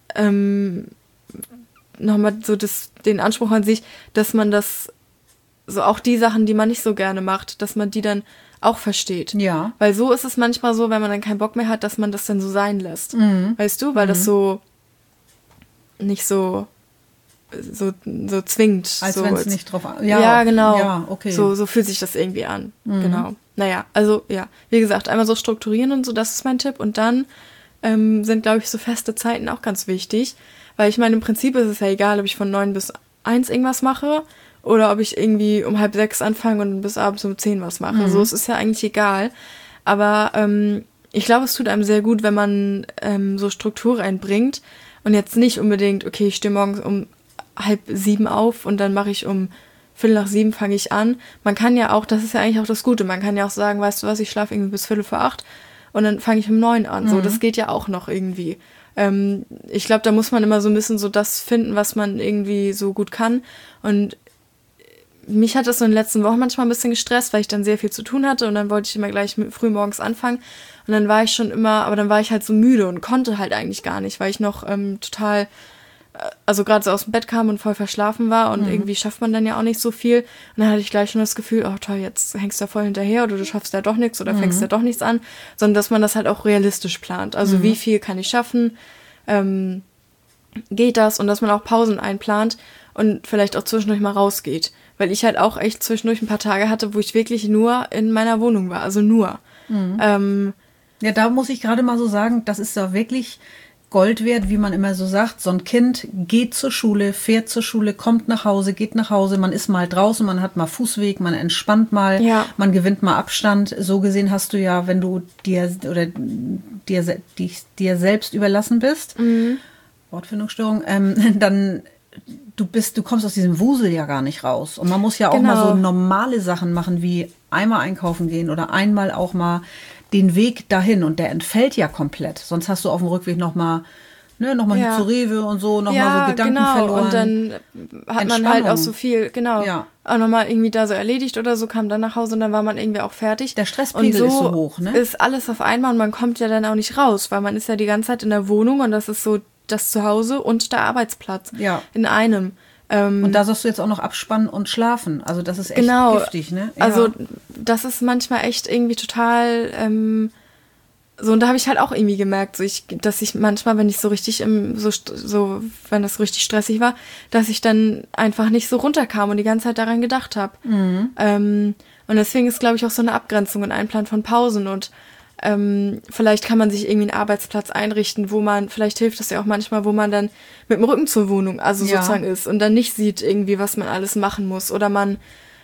S2: nochmal so den Anspruch an sich, dass man das, so auch die Sachen, die man nicht so gerne macht, dass man die dann auch versteht.
S1: Ja.
S2: Weil so ist es manchmal so, wenn man dann keinen Bock mehr hat, dass man das dann so sein lässt. Weißt du? Weil das so nicht so zwingt.
S1: Als
S2: so,
S1: wenn es nicht drauf...
S2: Ja, genau.
S1: Ja, okay.
S2: So fühlt sich das irgendwie an. Genau. Naja, also ja, wie gesagt, einmal so strukturieren und so, das ist mein Tipp. Und dann sind, glaube ich, so feste Zeiten auch ganz wichtig. Weil ich meine, im Prinzip ist es ja egal, ob ich von 9 bis 1 irgendwas mache oder ob ich irgendwie um 5:30 anfange und bis abends um 10 was mache. So, es ist ja eigentlich egal. Aber ich glaube, es tut einem sehr gut, wenn man so Struktur reinbringt und jetzt nicht unbedingt, okay, ich stehe morgens um 6:30 auf und dann mache ich um 6:45 fange ich an. Man kann ja auch, das ist ja eigentlich auch das Gute, man kann ja auch sagen, weißt du was, ich schlafe irgendwie bis 7:45 und dann fange ich um 9 an. So, das geht ja auch noch irgendwie. Ich glaube, da muss man immer so ein bisschen so das finden, was man irgendwie so gut kann. Und mich hat das so in den letzten Wochen manchmal ein bisschen gestresst, weil ich dann sehr viel zu tun hatte und dann wollte ich immer gleich früh morgens anfangen. Und dann war ich schon immer, aber dann war ich halt so müde und konnte halt eigentlich gar nicht, weil ich noch total, also gerade so aus dem Bett kam und voll verschlafen war und irgendwie schafft man dann ja auch nicht so viel. Und dann hatte ich gleich schon das Gefühl, oh toll, jetzt hängst du da voll hinterher oder du schaffst ja doch nichts oder fängst ja doch nichts an, sondern dass man das halt auch realistisch plant. Also wie viel kann ich schaffen, geht das, und dass man auch Pausen einplant und vielleicht auch zwischendurch mal rausgeht. Weil ich halt auch echt zwischendurch ein paar Tage hatte, wo ich wirklich nur in meiner Wohnung war, also nur.
S1: Ja, da muss ich gerade mal so sagen, das ist da wirklich Gold wert, wie man immer so sagt. So ein Kind geht zur Schule, fährt zur Schule, kommt nach Hause, geht nach Hause, man ist mal draußen, man hat mal Fußweg, man entspannt mal, man gewinnt mal Abstand. So gesehen hast du ja, wenn du dir selbst überlassen bist, Wortfindungsstörung, dann du kommst aus diesem Wusel ja gar nicht raus. Und man muss ja auch mal so normale Sachen machen, wie einmal einkaufen gehen oder einmal auch mal den Weg dahin. Und der entfällt ja komplett. Sonst hast du auf dem Rückweg nochmal hier zu Rewe und so, nochmal so Gedanken verloren.
S2: Und dann hat man halt auch so viel, auch nochmal irgendwie da so erledigt oder so, kam dann nach Hause und dann war man irgendwie auch fertig.
S1: Der Stresspegel ist so hoch, ne?
S2: Ist alles auf einmal und man kommt ja dann auch nicht raus, weil man ist ja die ganze Zeit in der Wohnung und das ist so das Zuhause und der Arbeitsplatz in einem.
S1: Und da sollst du jetzt auch noch abspannen und schlafen. Also das ist echt giftig, ne? Ja.
S2: Also das ist manchmal echt irgendwie total so, und da habe ich halt auch irgendwie gemerkt, dass ich manchmal, wenn ich so richtig wenn das richtig stressig war, dass ich dann einfach nicht so runterkam und die ganze Zeit daran gedacht habe. Und deswegen ist, glaube ich, auch so eine Abgrenzung und Einplan von Pausen und vielleicht kann man sich irgendwie einen Arbeitsplatz einrichten, vielleicht hilft das ja auch manchmal, wo man dann mit dem Rücken zur Wohnung, also sozusagen ist und dann nicht sieht irgendwie, was man alles machen muss. Oder man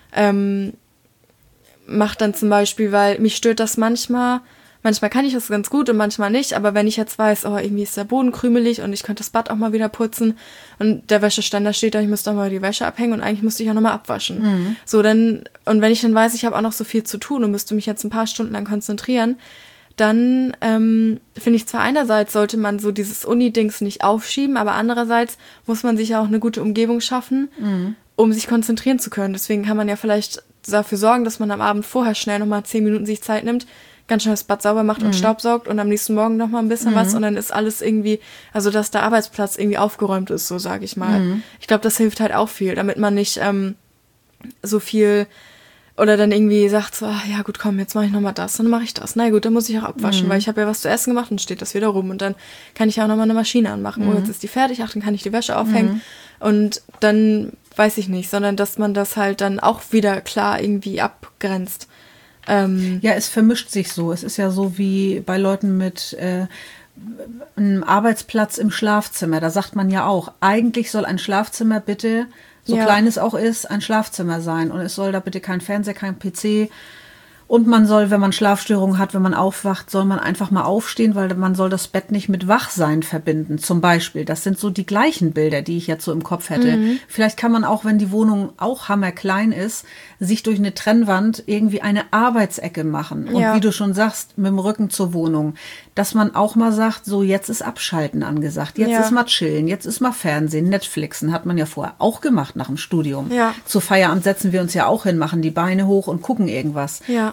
S2: macht dann zum Beispiel, weil mich stört das manchmal kann ich das ganz gut und manchmal nicht, aber wenn ich jetzt weiß, oh, irgendwie ist der Boden krümelig und ich könnte das Bad auch mal wieder putzen und der Wäscheständer steht da, ich müsste auch mal die Wäsche abhängen und eigentlich müsste ich auch nochmal abwaschen. So, und wenn ich dann weiß, ich habe auch noch so viel zu tun und müsste mich jetzt ein paar Stunden lang konzentrieren, dann finde ich zwar einerseits sollte man so dieses Uni-Dings nicht aufschieben, aber andererseits muss man sich ja auch eine gute Umgebung schaffen, um sich konzentrieren zu können. Deswegen kann man ja vielleicht dafür sorgen, dass man am Abend vorher schnell nochmal 10 Minuten sich Zeit nimmt, ganz schnell das Bad sauber macht und staubsaugt und am nächsten Morgen nochmal ein bisschen was und dann ist alles irgendwie, also dass der Arbeitsplatz irgendwie aufgeräumt ist, so sage ich mal. Ich glaube, das hilft halt auch viel, damit man nicht so viel oder dann irgendwie sagt so, ja gut, komm, jetzt mache ich nochmal das, dann mache ich das. Na gut, dann muss ich auch abwaschen, weil ich habe ja was zu essen gemacht und steht das wieder rum und dann kann ich auch nochmal eine Maschine anmachen. Oh, jetzt ist die fertig, ach, dann kann ich die Wäsche aufhängen und dann weiß ich nicht, sondern dass man das halt dann auch wieder klar irgendwie abgrenzt.
S1: Ja, es vermischt sich so. Es ist ja so wie bei Leuten mit einem Arbeitsplatz im Schlafzimmer. Da sagt man ja auch, eigentlich soll ein Schlafzimmer bitte, so klein es auch ist, ein Schlafzimmer sein. Und es soll da bitte kein Fernseher, kein PC. Und man soll, wenn man Schlafstörungen hat, wenn man aufwacht, soll man einfach mal aufstehen, weil man soll das Bett nicht mit Wachsein verbinden, zum Beispiel. Das sind so die gleichen Bilder, die ich jetzt so im Kopf hätte. Vielleicht kann man auch, wenn die Wohnung auch hammerklein ist, sich durch eine Trennwand irgendwie eine Arbeitsecke machen. Und wie du schon sagst, mit dem Rücken zur Wohnung. Dass man auch mal sagt, so jetzt ist Abschalten angesagt. Jetzt ist mal chillen, jetzt ist mal Fernsehen, Netflixen. Hat man ja vorher auch gemacht nach dem Studium. Zu Feierabend setzen wir uns ja auch hin, machen die Beine hoch und gucken irgendwas.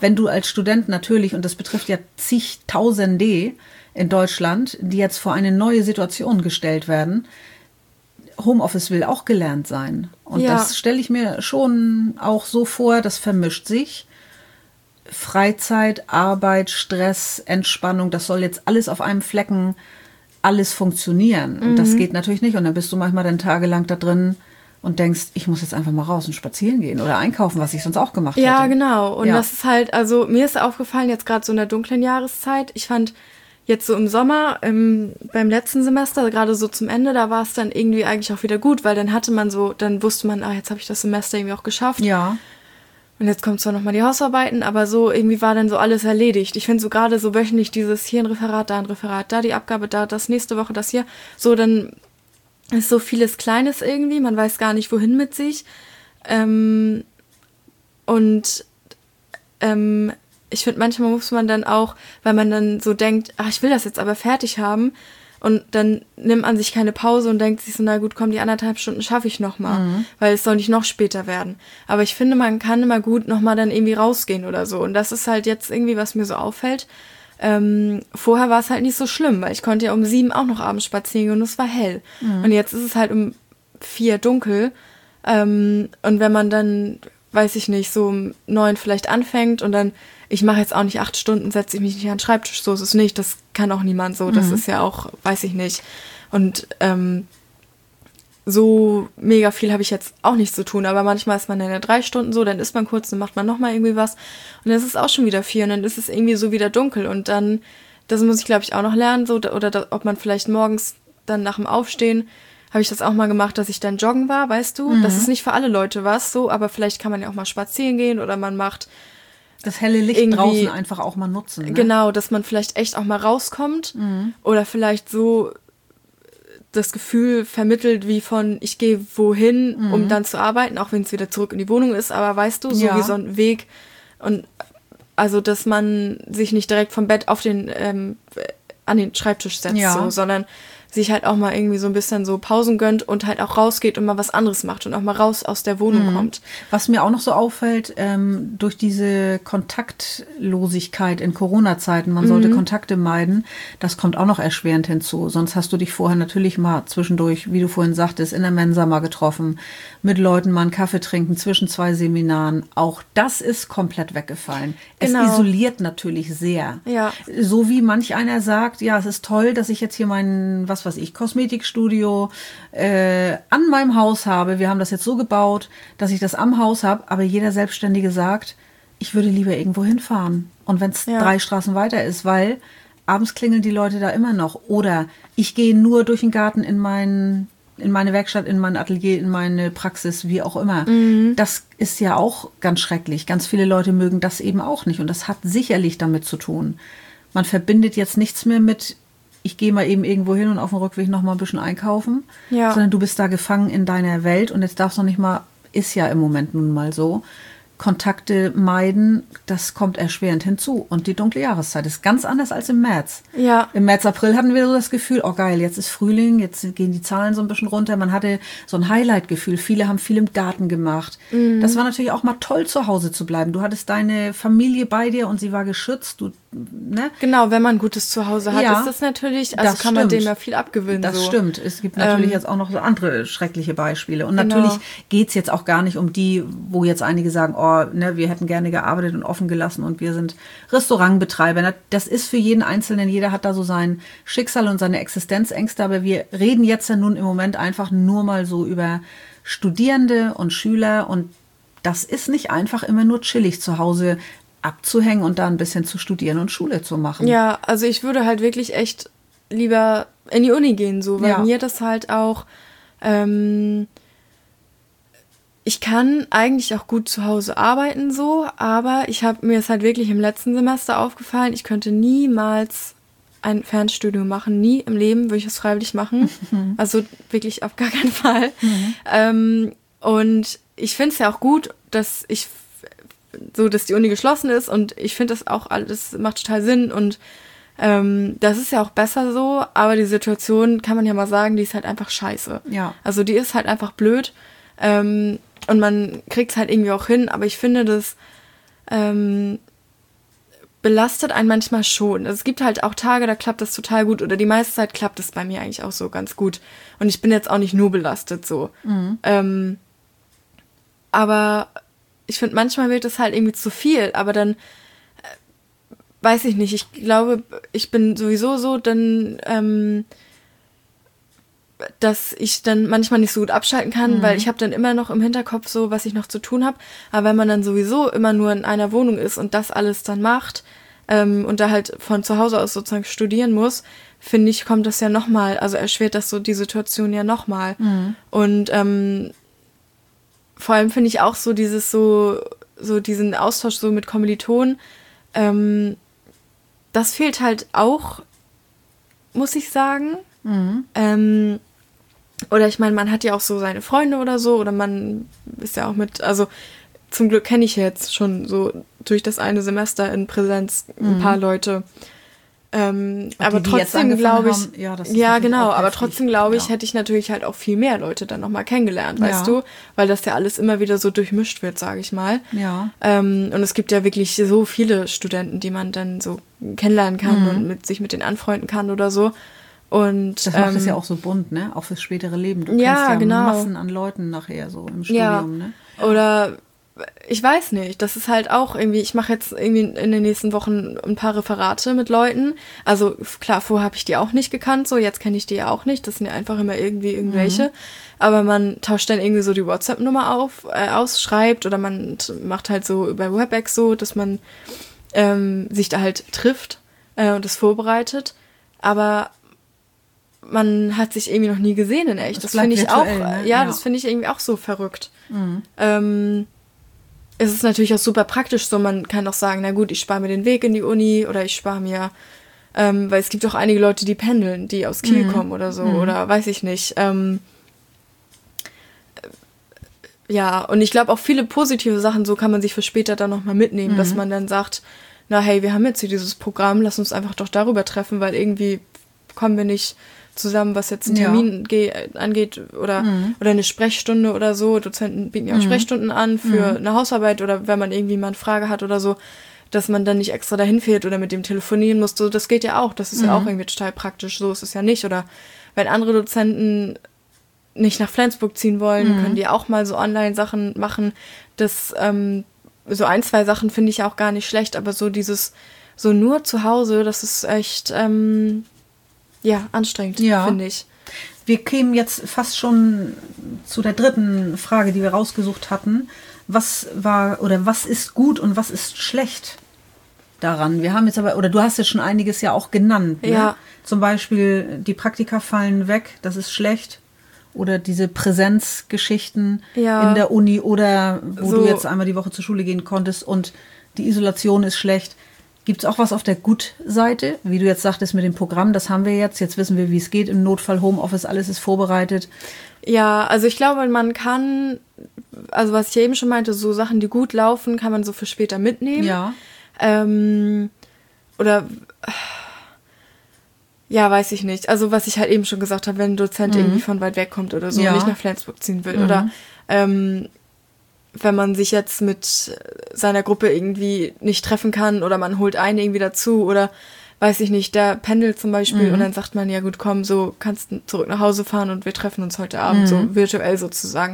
S1: Wenn du als Student natürlich, und das betrifft ja zigtausende in Deutschland, die jetzt vor eine neue Situation gestellt werden, Homeoffice will auch gelernt sein. Und das stelle ich mir schon auch so vor, das vermischt sich. Freizeit, Arbeit, Stress, Entspannung, das soll jetzt alles auf einem Flecken, alles funktionieren. Und das geht natürlich nicht. Und dann bist du manchmal dann tagelang da drin und denkst, ich muss jetzt einfach mal raus und spazieren gehen oder einkaufen, was ich sonst auch gemacht hätte.
S2: Ja, genau. Und das ist halt, also mir ist aufgefallen, jetzt gerade so in der dunklen Jahreszeit, ich fand jetzt so im Sommer, beim letzten Semester, gerade so zum Ende, da war es dann irgendwie eigentlich auch wieder gut, weil dann hatte man so, dann wusste man, jetzt habe ich das Semester irgendwie auch geschafft.
S1: Ja.
S2: Und jetzt kommt zwar nochmal die Hausarbeiten, aber so irgendwie war dann so alles erledigt. Ich finde so gerade so wöchentlich dieses hier ein Referat, da die Abgabe, da das nächste Woche, das hier. So, dann ist so vieles Kleines irgendwie, man weiß gar nicht, wohin mit sich. Ich finde, manchmal muss man dann auch, weil man dann so denkt, ich will das jetzt aber fertig haben, und dann nimmt man sich keine Pause und denkt sich so, na gut, komm, die 1,5 Stunden schaffe ich noch mal, weil es soll nicht noch später werden. Aber ich finde, man kann immer gut noch mal dann irgendwie rausgehen oder so. Und das ist halt jetzt irgendwie, was mir so auffällt. Vorher war es halt nicht so schlimm, weil ich konnte ja um 7 auch noch abends spazieren gehen und es war hell. Und jetzt ist es halt um 4 dunkel. Und wenn man dann, weiß ich nicht, so um 9 vielleicht anfängt und dann, ich mache jetzt auch nicht 8 Stunden, setze ich mich nicht an den Schreibtisch, so ist es nicht, das kann auch niemand so, das ist ja auch, weiß ich nicht. Und so mega viel habe ich jetzt auch nicht zu tun, aber manchmal ist man dann ja 3 Stunden so, dann isst man kurz, dann macht man nochmal irgendwie was und dann ist es auch schon wieder 4 und dann ist es irgendwie so wieder dunkel und dann, das muss ich glaube ich auch noch lernen, so, ob man vielleicht morgens dann nach dem Aufstehen, habe ich das auch mal gemacht, dass ich dann joggen war, weißt du, das ist nicht für alle Leute was, so, aber vielleicht kann man ja auch mal spazieren gehen oder man macht
S1: das helle Licht draußen einfach auch mal nutzen. Ne?
S2: Genau, dass man vielleicht echt auch mal rauskommt oder vielleicht so das Gefühl vermittelt wie von, ich gehe wohin, um dann zu arbeiten, auch wenn es wieder zurück in die Wohnung ist, aber weißt du, so wie so ein Weg und also, dass man sich nicht direkt vom Bett auf den an den Schreibtisch setzt, so, sondern sich halt auch mal irgendwie so ein bisschen so Pausen gönnt und halt auch rausgeht und mal was anderes macht und auch mal raus aus der Wohnung kommt.
S1: Was mir auch noch so auffällt, durch diese Kontaktlosigkeit in Corona-Zeiten, man sollte Kontakte meiden, das kommt auch noch erschwerend hinzu. Sonst hast du dich vorher natürlich mal zwischendurch, wie du vorhin sagtest, in der Mensa mal getroffen, mit Leuten mal einen Kaffee trinken zwischen 2 Seminaren. Auch das ist komplett weggefallen. Genau. Es isoliert natürlich sehr.
S2: Ja.
S1: So wie manch einer sagt, ja, es ist toll, dass ich jetzt hier meinen, Kosmetikstudio an meinem Haus habe. Wir haben das jetzt so gebaut, dass ich das am Haus habe. Aber jeder Selbstständige sagt, ich würde lieber irgendwo hinfahren. Und wenn es 3 Straßen weiter ist, weil abends klingeln die Leute da immer noch. Oder ich gehe nur durch den Garten in meine Werkstatt, in mein Atelier, in meine Praxis, wie auch immer. Das ist ja auch ganz schrecklich. Ganz viele Leute mögen das eben auch nicht. Und das hat sicherlich damit zu tun. Man verbindet jetzt nichts mehr mit, ich gehe mal eben irgendwo hin und auf dem Rückweg noch mal ein bisschen einkaufen, sondern du bist da gefangen in deiner Welt und jetzt darfst du noch nicht mal, ist ja im Moment nun mal so, Kontakte meiden, das kommt erschwerend hinzu. Und die dunkle Jahreszeit ist ganz anders als im März.
S2: Ja.
S1: Im März, April hatten wir so das Gefühl, oh geil, jetzt ist Frühling, jetzt gehen die Zahlen so ein bisschen runter. Man hatte so ein Highlight-Gefühl. Viele haben viel im Garten gemacht. Das war natürlich auch mal toll, zu Hause zu bleiben. Du hattest deine Familie bei dir und sie war geschützt. Ne?
S2: Genau, wenn man ein gutes Zuhause hat, ist das natürlich, also
S1: das
S2: kann man dem ja viel abgewinnen.
S1: Das stimmt. Es gibt natürlich jetzt auch noch so andere schreckliche Beispiele. Und natürlich geht's jetzt auch gar nicht um die, wo jetzt einige sagen, wir hätten gerne gearbeitet und offen gelassen und wir sind Restaurantbetreiber. Das ist für jeden Einzelnen, jeder hat da so sein Schicksal und seine Existenzängste, aber wir reden jetzt ja nun im Moment einfach nur mal so über Studierende und Schüler und das ist nicht einfach immer nur chillig zu Hause abzuhängen und da ein bisschen zu studieren und Schule zu machen.
S2: Ja, also ich würde halt wirklich echt lieber in die Uni gehen, so, weil mir das halt auch, ich kann eigentlich auch gut zu Hause arbeiten, so, aber mir ist halt wirklich im letzten Semester aufgefallen, ich könnte niemals ein Fernstudium machen, nie im Leben würde ich das freiwillig machen, also wirklich auf gar keinen Fall. Und ich finde es ja auch gut, dass die Uni geschlossen ist und ich finde das auch alles macht total Sinn und das ist ja auch besser so, aber die Situation, kann man ja mal sagen, die ist halt einfach scheiße.
S1: Ja.
S2: Also die ist halt einfach blöd und man kriegt es halt irgendwie auch hin, aber ich finde, dass belastet einen manchmal schon. Also es gibt halt auch Tage, da klappt das total gut oder die meiste Zeit klappt es bei mir eigentlich auch so ganz gut. Und ich bin jetzt auch nicht nur belastet so. Aber ich finde, manchmal wird es halt irgendwie zu viel, aber dann weiß ich nicht, ich glaube, ich bin sowieso so, dann dass ich dann manchmal nicht so gut abschalten kann, weil ich habe dann immer noch im Hinterkopf so, was ich noch zu tun habe. Aber wenn man dann sowieso immer nur in einer Wohnung ist und das alles dann macht und da halt von zu Hause aus sozusagen studieren muss, finde ich, kommt das ja nochmal, also erschwert das so die Situation ja nochmal. Und vor allem finde ich auch so dieses so diesen Austausch so mit Kommilitonen, das fehlt halt auch, muss ich sagen. Oder ich meine, man hat ja auch so seine Freunde oder so, oder man ist ja auch mit, also zum Glück kenne ich jetzt schon so durch das eine Semester in Präsenz ein paar Leute. Aber trotzdem glaube ich, ja genau, aber trotzdem glaube ich, hätte ich natürlich halt auch viel mehr Leute dann nochmal kennengelernt, weißt du, weil das ja alles immer wieder so durchmischt wird, sage ich mal. Ja. Und es gibt ja wirklich so viele Studenten, die man dann so kennenlernen kann und sich mit denen anfreunden kann oder so. Und
S1: das macht es ja auch so bunt, ne? Auch fürs spätere Leben. Du kennst ja genau. Massen an Leuten nachher so im Studium, ne?
S2: Oder ich weiß nicht, das ist halt auch irgendwie, ich mache jetzt irgendwie in den nächsten Wochen ein paar Referate mit Leuten. Also klar, vorher habe ich die auch nicht gekannt, so jetzt kenne ich die ja auch nicht. Das sind ja einfach immer irgendwie irgendwelche. Aber man tauscht dann irgendwie so die WhatsApp-Nummer aus, schreibt oder man macht halt so über WebEx so, dass man sich da halt trifft und das vorbereitet. Aber man hat sich irgendwie noch nie gesehen in echt. Das finde ich auch, ne? Das finde ich irgendwie auch so verrückt. Es ist natürlich auch super praktisch so, man kann auch sagen, na gut, ich spare mir den Weg in die Uni oder ich spare mir, weil es gibt auch einige Leute, die pendeln, die aus Kiel kommen oder so oder weiß ich nicht. Und ich glaube auch viele positive Sachen, so kann man sich für später dann nochmal mitnehmen, dass man dann sagt, na hey, wir haben jetzt hier dieses Programm, lass uns einfach doch darüber treffen, weil irgendwie kommen wir nicht zusammen, was jetzt einen Termin angeht oder eine Sprechstunde oder so. Dozenten bieten ja auch Sprechstunden an für eine Hausarbeit oder wenn man irgendwie mal eine Frage hat oder so, dass man dann nicht extra dahin fährt oder mit dem telefonieren muss. So, das geht ja auch. Das ist ja auch irgendwie total praktisch. So ist es ja nicht. Oder wenn andere Dozenten nicht nach Flensburg ziehen wollen, können die auch mal so Online-Sachen machen. Das, so 1, 2 Sachen finde ich auch gar nicht schlecht, aber so dieses, so nur zu Hause, das ist echt, anstrengend, finde ich.
S1: Wir kämen jetzt fast schon zu der dritten Frage, die wir rausgesucht hatten. Was ist gut und was ist schlecht daran? Wir haben jetzt aber, oder du hast jetzt schon einiges ja auch genannt. Ne? Ja. Zum Beispiel, die Praktika fallen weg, das ist schlecht. Oder diese Präsenzgeschichten in der Uni oder wo du jetzt einmal die Woche zur Schule gehen konntest und die Isolation ist schlecht. Gibt es auch was auf der Gut-Seite? Wie du jetzt sagtest mit dem Programm, das haben wir jetzt. Jetzt wissen wir, wie es geht im Notfall, Homeoffice, alles ist vorbereitet.
S2: Ja, also ich glaube, man kann, also was ich eben schon meinte, so Sachen, die gut laufen, kann man so für später mitnehmen.
S1: Ja.
S2: Weiß ich nicht. Also was ich halt eben schon gesagt habe, wenn ein Dozent irgendwie von weit weg kommt oder so und nicht nach Flensburg ziehen will. Oder wenn man sich jetzt mit seiner Gruppe irgendwie nicht treffen kann oder man holt einen irgendwie dazu oder weiß ich nicht, der pendelt zum Beispiel und dann sagt man, ja gut, komm, so kannst du zurück nach Hause fahren und wir treffen uns heute Abend, so virtuell sozusagen.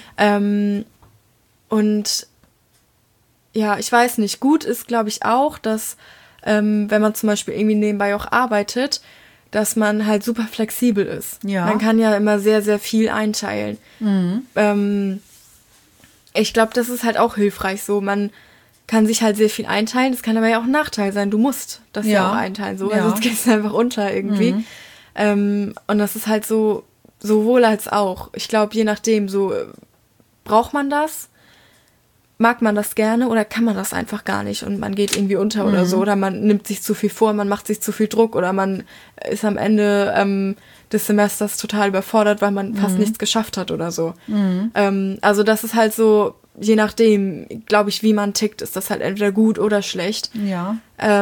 S2: Und ja, ich weiß nicht, gut ist, glaube ich, auch, dass wenn man zum Beispiel irgendwie nebenbei auch arbeitet, dass man halt super flexibel ist. Ja. Man kann ja immer sehr, sehr viel einteilen. Ich glaube, das ist halt auch hilfreich so. Man kann sich halt sehr viel einteilen. Das kann aber ja auch ein Nachteil sein. Du musst das ja auch einteilen. So. Ja. Sonst gehst du einfach unter irgendwie. Und das ist halt so sowohl als auch. Ich glaube, je nachdem, so braucht man das? Mag man das gerne oder kann man das einfach gar nicht und man geht irgendwie unter oder so. Oder man nimmt sich zu viel vor, man macht sich zu viel Druck oder man ist am Ende des Semesters total überfordert, weil man fast nichts geschafft hat oder so. Also das ist halt so, je nachdem, glaube ich, wie man tickt, ist das halt entweder gut oder schlecht.
S1: Ja.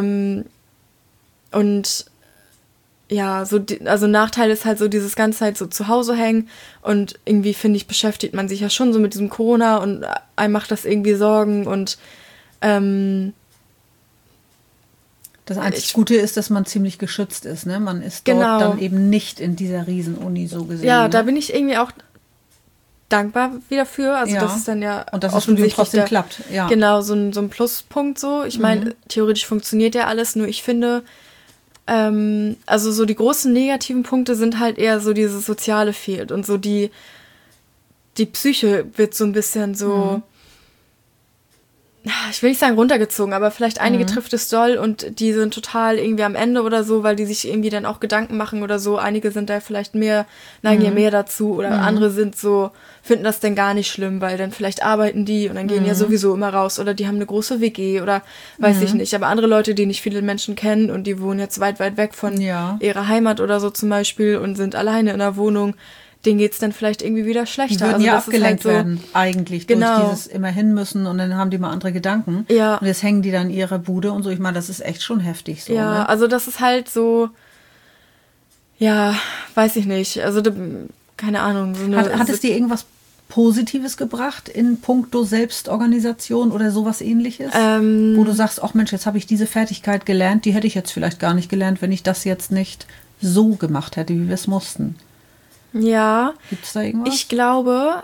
S2: Und ja, also Nachteil ist halt so dieses ganze Zeit so zu Hause hängen und irgendwie, finde ich, beschäftigt man sich ja schon so mit diesem Corona und einem macht das irgendwie Sorgen und
S1: Das einzig Gute ist, dass man ziemlich geschützt ist, ne? Man ist dort dann eben nicht in dieser Riesen-Uni so gesehen.
S2: Ja,
S1: ne?
S2: Da bin ich irgendwie auch dankbar wieder für. Also das ist dann ja
S1: und dass das Studium trotzdem klappt. Ja.
S2: Genau, so ein Pluspunkt so. Ich meine, theoretisch funktioniert ja alles, nur ich finde, also so die großen negativen Punkte sind halt eher so dieses Soziale fehlt und so die Psyche wird so ein bisschen so, ich will nicht sagen runtergezogen, aber vielleicht einige trifft es doll und die sind total irgendwie am Ende oder so, weil die sich irgendwie dann auch Gedanken machen oder so. Einige sind da vielleicht neigen ja mehr dazu oder andere sind so, finden das denn gar nicht schlimm, weil dann vielleicht arbeiten die und dann gehen ja sowieso immer raus oder die haben eine große WG oder weiß ich nicht. Aber andere Leute, die nicht viele Menschen kennen und die wohnen jetzt weit, weit weg von ihrer Heimat oder so zum Beispiel und sind alleine in einer Wohnung, denen geht's dann vielleicht irgendwie wieder schlechter.
S1: Die würden das abgelenkt werden, eigentlich, durch dieses immer hin müssen und dann haben die mal andere Gedanken.
S2: Ja.
S1: Und jetzt hängen die dann in ihrer Bude und so. Ich meine, das ist echt schon heftig so.
S2: Ja,
S1: ne?
S2: also das ist halt so, ja, weiß ich nicht. Also, keine Ahnung. So
S1: hat es dir irgendwas Positives gebracht in puncto Selbstorganisation oder sowas Ähnliches? Wo du sagst, ach Mensch, jetzt habe ich diese Fertigkeit gelernt, die hätte ich jetzt vielleicht gar nicht gelernt, wenn ich das jetzt nicht so gemacht hätte, wie wir es mussten.
S2: Ja.
S1: Gibt's da irgendwas?
S2: Ich glaube,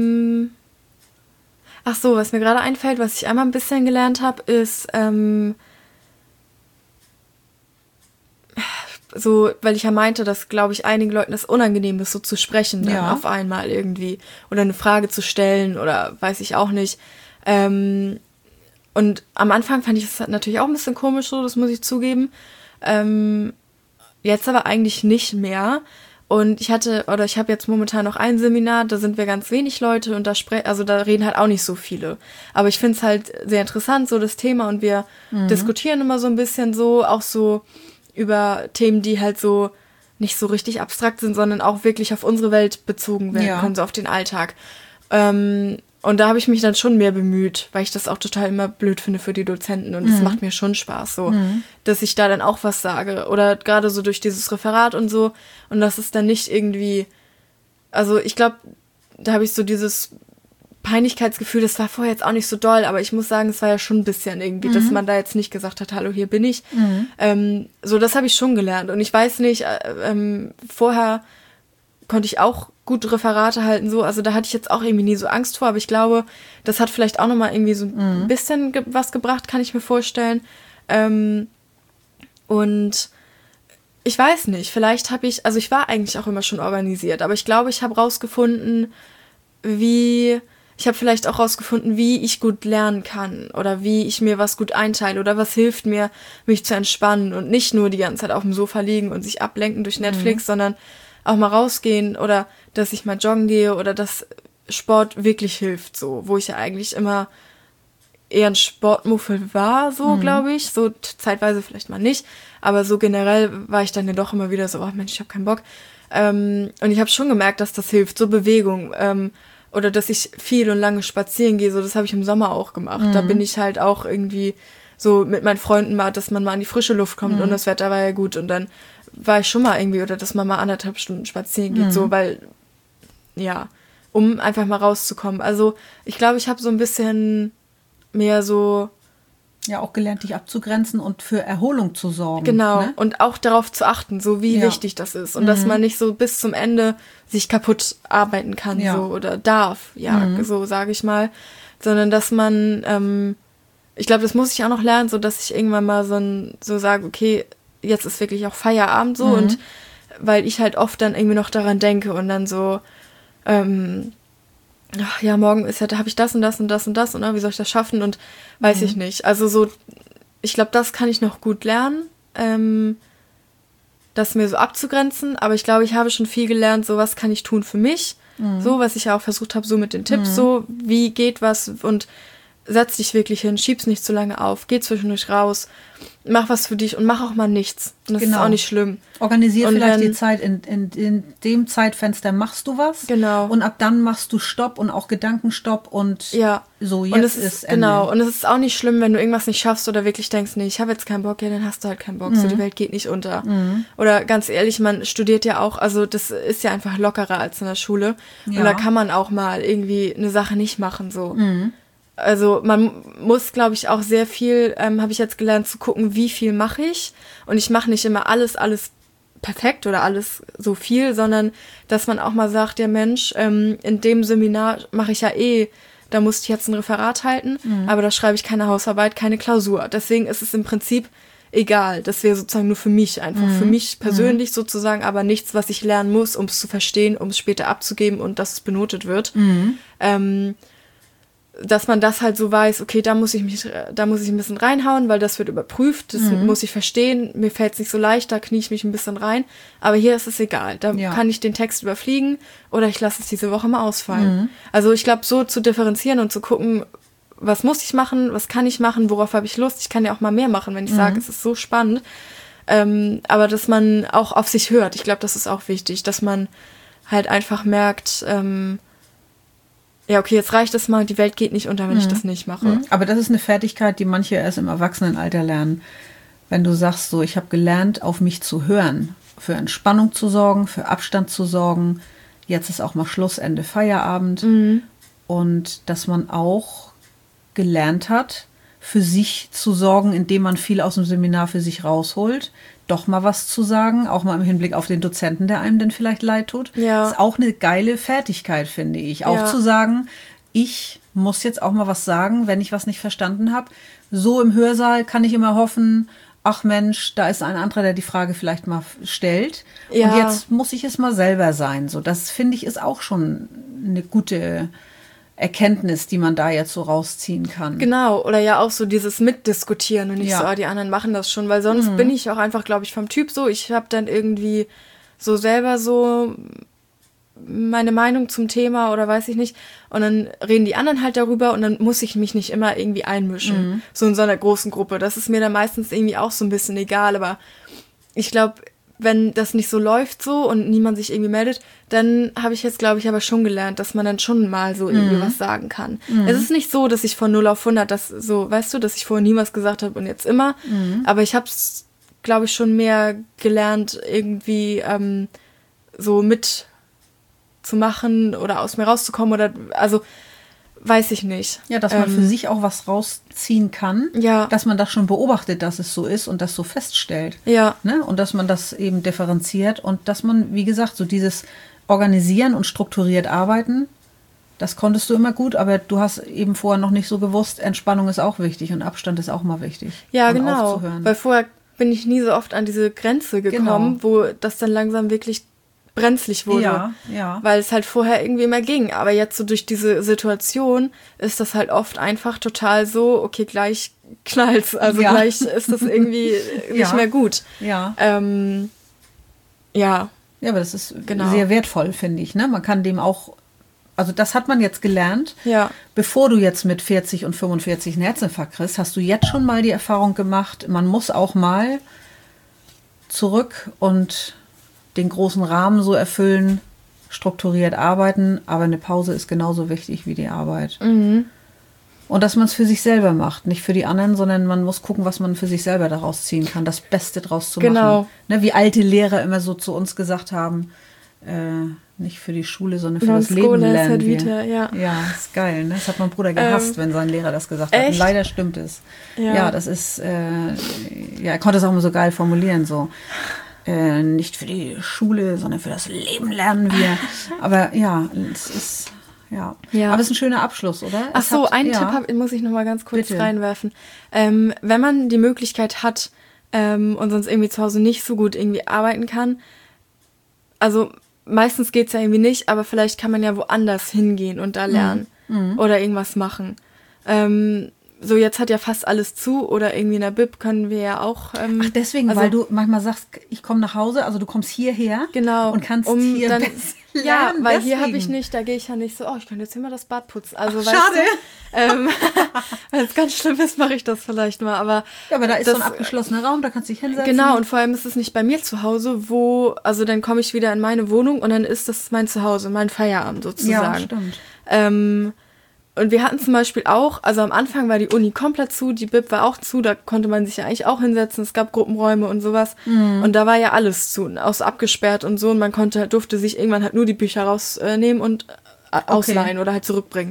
S2: ach so, was mir gerade einfällt, was ich einmal ein bisschen gelernt habe, ist so, weil ich ja meinte, dass, glaube ich, einigen Leuten das unangenehm ist, so zu sprechen dann auf einmal irgendwie oder eine Frage zu stellen oder weiß ich auch nicht. Und am Anfang fand ich es natürlich auch ein bisschen komisch so, das muss ich zugeben. Jetzt aber eigentlich nicht mehr. Und ich habe jetzt momentan noch ein Seminar, da sind wir ganz wenig Leute und da reden halt auch nicht so viele. Aber ich finde es halt sehr interessant, so das Thema, und wir diskutieren immer so ein bisschen so, auch so über Themen, die halt so nicht so richtig abstrakt sind, sondern auch wirklich auf unsere Welt bezogen werden können, so auf den Alltag. Und da habe ich mich dann schon mehr bemüht, weil ich das auch total immer blöd finde für die Dozenten und es macht mir schon Spaß, so, dass ich da dann auch was sage oder gerade so durch dieses Referat und so, und das ist dann nicht irgendwie, also ich glaube, da habe ich so dieses Peinlichkeitsgefühl, das war vorher jetzt auch nicht so doll, aber ich muss sagen, es war ja schon ein bisschen irgendwie, dass man da jetzt nicht gesagt hat, hallo, hier bin ich. So, das habe ich schon gelernt und ich weiß nicht, vorher konnte ich auch gut Referate halten, so, also da hatte ich jetzt auch irgendwie nie so Angst vor, aber ich glaube, das hat vielleicht auch nochmal irgendwie so ein bisschen was gebracht, kann ich mir vorstellen. Und ich weiß nicht, vielleicht also ich war eigentlich auch immer schon organisiert, aber ich glaube, ich habe rausgefunden, wie ich gut lernen kann oder wie ich mir was gut einteile oder was hilft mir, mich zu entspannen und nicht nur die ganze Zeit auf dem Sofa liegen und sich ablenken durch Netflix, sondern auch mal rausgehen oder dass ich mal joggen gehe oder dass Sport wirklich hilft, so, wo ich ja eigentlich immer eher ein Sportmuffel war, so, glaube ich, so zeitweise vielleicht mal nicht, aber so generell war ich dann ja doch immer wieder so, oh Mensch, ich habe keinen Bock, und ich habe schon gemerkt, dass das hilft, so Bewegung, oder dass ich viel und lange spazieren gehe, so, das habe ich im Sommer auch gemacht, da bin ich halt auch irgendwie so mit meinen Freunden mal, dass man mal in die frische Luft kommt und das Wetter war ja gut und dann war ich schon mal irgendwie, oder dass man mal 1,5 Stunden spazieren geht, so, weil, ja, um einfach mal rauszukommen. Also, ich glaube, ich habe so ein bisschen mehr so...
S1: Ja, auch gelernt, dich abzugrenzen und für Erholung zu sorgen.
S2: Genau,
S1: ne?
S2: Und auch darauf zu achten, so wie wichtig das ist und dass man nicht so bis zum Ende sich kaputt arbeiten kann, so, oder darf, so sage ich mal, sondern dass man, ich glaube, das muss ich auch noch lernen, so dass ich irgendwann mal so sage, okay, jetzt ist wirklich auch Feierabend so, und weil ich halt oft dann irgendwie noch daran denke und dann so, ach ja, morgen ist ja, da habe ich das und das und das und das und wie soll ich das schaffen und weiß ich nicht. Also so, ich glaube, das kann ich noch gut lernen, das mir so abzugrenzen, aber ich glaube, ich habe schon viel gelernt, so was kann ich tun für mich, so, was ich ja auch versucht habe, so mit den Tipps, so, wie geht was, und setz dich wirklich hin, schieb's nicht zu lange auf, geh zwischendurch raus, mach was für dich und mach auch mal nichts. Und das ist auch nicht schlimm.
S1: Organisier vielleicht die Zeit, in dem Zeitfenster machst du was.
S2: Genau.
S1: Und ab dann machst du Stopp und auch Gedankenstopp und so, jetzt
S2: und es
S1: ist
S2: Ende. Genau, und es ist auch nicht schlimm, wenn du irgendwas nicht schaffst oder wirklich denkst, nee, ich habe jetzt keinen Bock, ja, dann hast du halt keinen Bock, so, die Welt geht nicht unter. Oder ganz ehrlich, man studiert ja auch, also das ist ja einfach lockerer als in der Schule. Und da kann man auch mal irgendwie eine Sache nicht machen, so. Also man muss, glaube ich, auch sehr viel, habe ich jetzt gelernt, zu gucken, wie viel mache ich. Und ich mache nicht immer alles perfekt oder alles so viel, sondern dass man auch mal sagt, ja Mensch, in dem Seminar mache ich ja da musste ich jetzt ein Referat halten, aber da schreibe ich keine Hausarbeit, keine Klausur. Deswegen ist es im Prinzip egal. Das wäre sozusagen nur für mich, einfach für mich persönlich sozusagen, aber nichts, was ich lernen muss, um es zu verstehen, um es später abzugeben und dass es benotet wird. Dass man das halt so weiß, okay, da muss ich ein bisschen reinhauen, weil das wird überprüft, das muss ich verstehen, mir fällt es nicht so leicht, da knie ich mich ein bisschen rein, aber hier ist es egal, da kann ich den Text überfliegen oder ich lasse es diese Woche mal ausfallen. Also ich glaube, so zu differenzieren und zu gucken, was muss ich machen, was kann ich machen, worauf habe ich Lust, ich kann ja auch mal mehr machen, wenn ich sage, es ist so spannend, aber dass man auch auf sich hört, ich glaube, das ist auch wichtig, dass man halt einfach merkt, ja, okay, jetzt reicht es mal, die Welt geht nicht unter, wenn ich das nicht mache.
S1: Aber das ist eine Fertigkeit, die manche erst im Erwachsenenalter lernen. Wenn du sagst, so, ich habe gelernt, auf mich zu hören, für Entspannung zu sorgen, für Abstand zu sorgen, jetzt ist auch mal Schluss, Ende Feierabend. Und dass man auch gelernt hat, für sich zu sorgen, indem man viel aus dem Seminar für sich rausholt, doch mal was zu sagen, auch mal im Hinblick auf den Dozenten, der einem denn vielleicht leid tut.
S2: Ja.
S1: Ist auch eine geile Fertigkeit, finde ich. Auch zu sagen, ich muss jetzt auch mal was sagen, wenn ich was nicht verstanden habe. So im Hörsaal kann ich immer hoffen, ach Mensch, da ist ein anderer, der die Frage vielleicht mal stellt.
S2: Ja.
S1: Und jetzt muss ich es mal selber sein. So, das finde ich ist auch schon eine gute Erkenntnis, die man da jetzt so rausziehen kann.
S2: Genau, oder ja auch so dieses Mitdiskutieren und nicht so, die anderen machen das schon, weil sonst bin ich auch einfach, glaube ich, vom Typ so, ich habe dann irgendwie so selber so meine Meinung zum Thema oder weiß ich nicht und dann reden die anderen halt darüber und dann muss ich mich nicht immer irgendwie einmischen, so in so einer großen Gruppe. Das ist mir dann meistens irgendwie auch so ein bisschen egal, aber ich glaube, wenn das nicht so läuft so und niemand sich irgendwie meldet, dann habe ich jetzt, glaube ich, aber schon gelernt, dass man dann schon mal so irgendwie was sagen kann. Es ist nicht so, dass ich von 0 auf 100 das so, weißt du, dass ich vorher nie was gesagt habe und jetzt immer, aber ich habe es, glaube ich, schon mehr gelernt, irgendwie so mit zu machen oder aus mir rauszukommen oder, also, weiß ich nicht.
S1: Ja, dass man für sich auch was rausziehen kann,
S2: Ja.
S1: dass man das schon beobachtet, dass es so ist und das so feststellt.
S2: Ja.
S1: Ne? Und dass man das eben differenziert und dass man, wie gesagt, so dieses Organisieren und strukturiert arbeiten, das konntest du immer gut, aber du hast eben vorher noch nicht so gewusst, Entspannung ist auch wichtig und Abstand ist auch mal wichtig.
S2: Ja,
S1: und
S2: genau.
S1: aufzuhören.
S2: Weil vorher bin ich nie so oft an diese Grenze gekommen, wo das dann langsam wirklich brenzlig wurde.
S1: Ja, ja.
S2: Weil es halt vorher irgendwie immer ging. Aber jetzt so durch diese Situation ist das halt oft einfach total so, okay, gleich knallt's. Also gleich ist das irgendwie nicht mehr gut.
S1: Ja.
S2: Ja.
S1: Ja, aber das ist sehr wertvoll, finde ich. Ne? Man kann dem auch, also das hat man jetzt gelernt.
S2: Ja.
S1: Bevor du jetzt mit 40 und 45 einen Herzinfarkt kriegst, hast du jetzt schon mal die Erfahrung gemacht, man muss auch mal zurück und den großen Rahmen so erfüllen, strukturiert arbeiten, aber eine Pause ist genauso wichtig wie die Arbeit. Und dass man es für sich selber macht, nicht für die anderen, sondern man muss gucken, was man für sich selber daraus ziehen kann, das Beste draus zu machen. Ne, wie alte Lehrer immer so zu uns gesagt haben, nicht für die Schule, sondern für das Leben lernen wir. Ja, ist geil. Ne? Das hat mein Bruder gehasst, wenn sein Lehrer das gesagt hat. Und leider stimmt es. Ja, das ist, er konnte es auch immer so geil formulieren, so. Nicht für die Schule, sondern für das Leben lernen wir. Aber ja, es ist, ja. Aber es ist ein schöner Abschluss, oder?
S2: Ach so, einen Tipp muss ich noch mal ganz kurz reinwerfen. Wenn man die Möglichkeit hat und sonst irgendwie zu Hause nicht so gut irgendwie arbeiten kann, also meistens geht's ja irgendwie nicht, aber vielleicht kann man ja woanders hingehen und da lernen oder irgendwas machen. So, jetzt hat ja fast alles zu oder irgendwie in der Bib können wir ja auch.
S1: Ach, deswegen, also, weil du manchmal sagst, ich komme nach Hause, also du kommst hierher und kannst hier
S2: dann,
S1: lernen.
S2: Ja, weil hier habe ich nicht, da gehe ich ja nicht so, ich könnte jetzt hier mal das Bad putzen. Also,
S1: schade.
S2: Wenn es ganz schlimm ist, mache ich das vielleicht mal. Aber
S1: da ist so ein abgeschlossener Raum, da kannst du dich hinsetzen.
S2: Genau, und vor allem ist es nicht bei mir zu Hause, also dann komme ich wieder in meine Wohnung und dann ist das mein Zuhause, mein Feierabend sozusagen.
S1: Ja, stimmt.
S2: Und wir hatten zum Beispiel auch, also am Anfang war die Uni komplett zu, die Bib war auch zu, da konnte man sich ja eigentlich auch hinsetzen, es gab Gruppenräume und sowas. Und da war ja alles zu, auch abgesperrt und so und man durfte sich irgendwann halt nur die Bücher rausnehmen und ausleihen oder halt zurückbringen.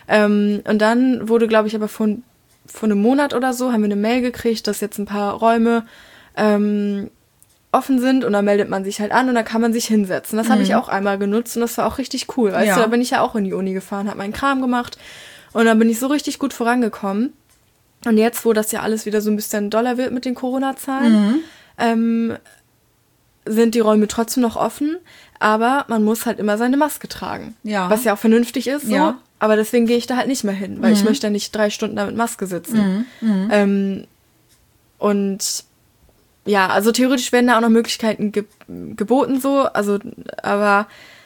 S2: Und dann wurde, glaube ich, aber vor einem Monat oder so, haben wir eine Mail gekriegt, dass jetzt ein paar Räume offen sind und dann meldet man sich halt an und dann kann man sich hinsetzen. Das habe ich auch einmal genutzt und das war auch richtig cool. Weißt du, da bin ich ja auch in die Uni gefahren, habe meinen Kram gemacht und dann bin ich so richtig gut vorangekommen. Und jetzt, wo das ja alles wieder so ein bisschen doller wird mit den Corona-Zahlen, sind die Räume trotzdem noch offen, aber man muss halt immer seine Maske tragen. Ja. Was ja auch vernünftig ist, so. Ja. Aber deswegen gehe ich da halt nicht mehr hin, weil ich möchte ja nicht 3 Stunden da mit Maske sitzen. Und ja, also theoretisch werden da auch noch Möglichkeiten geboten, so, also, aber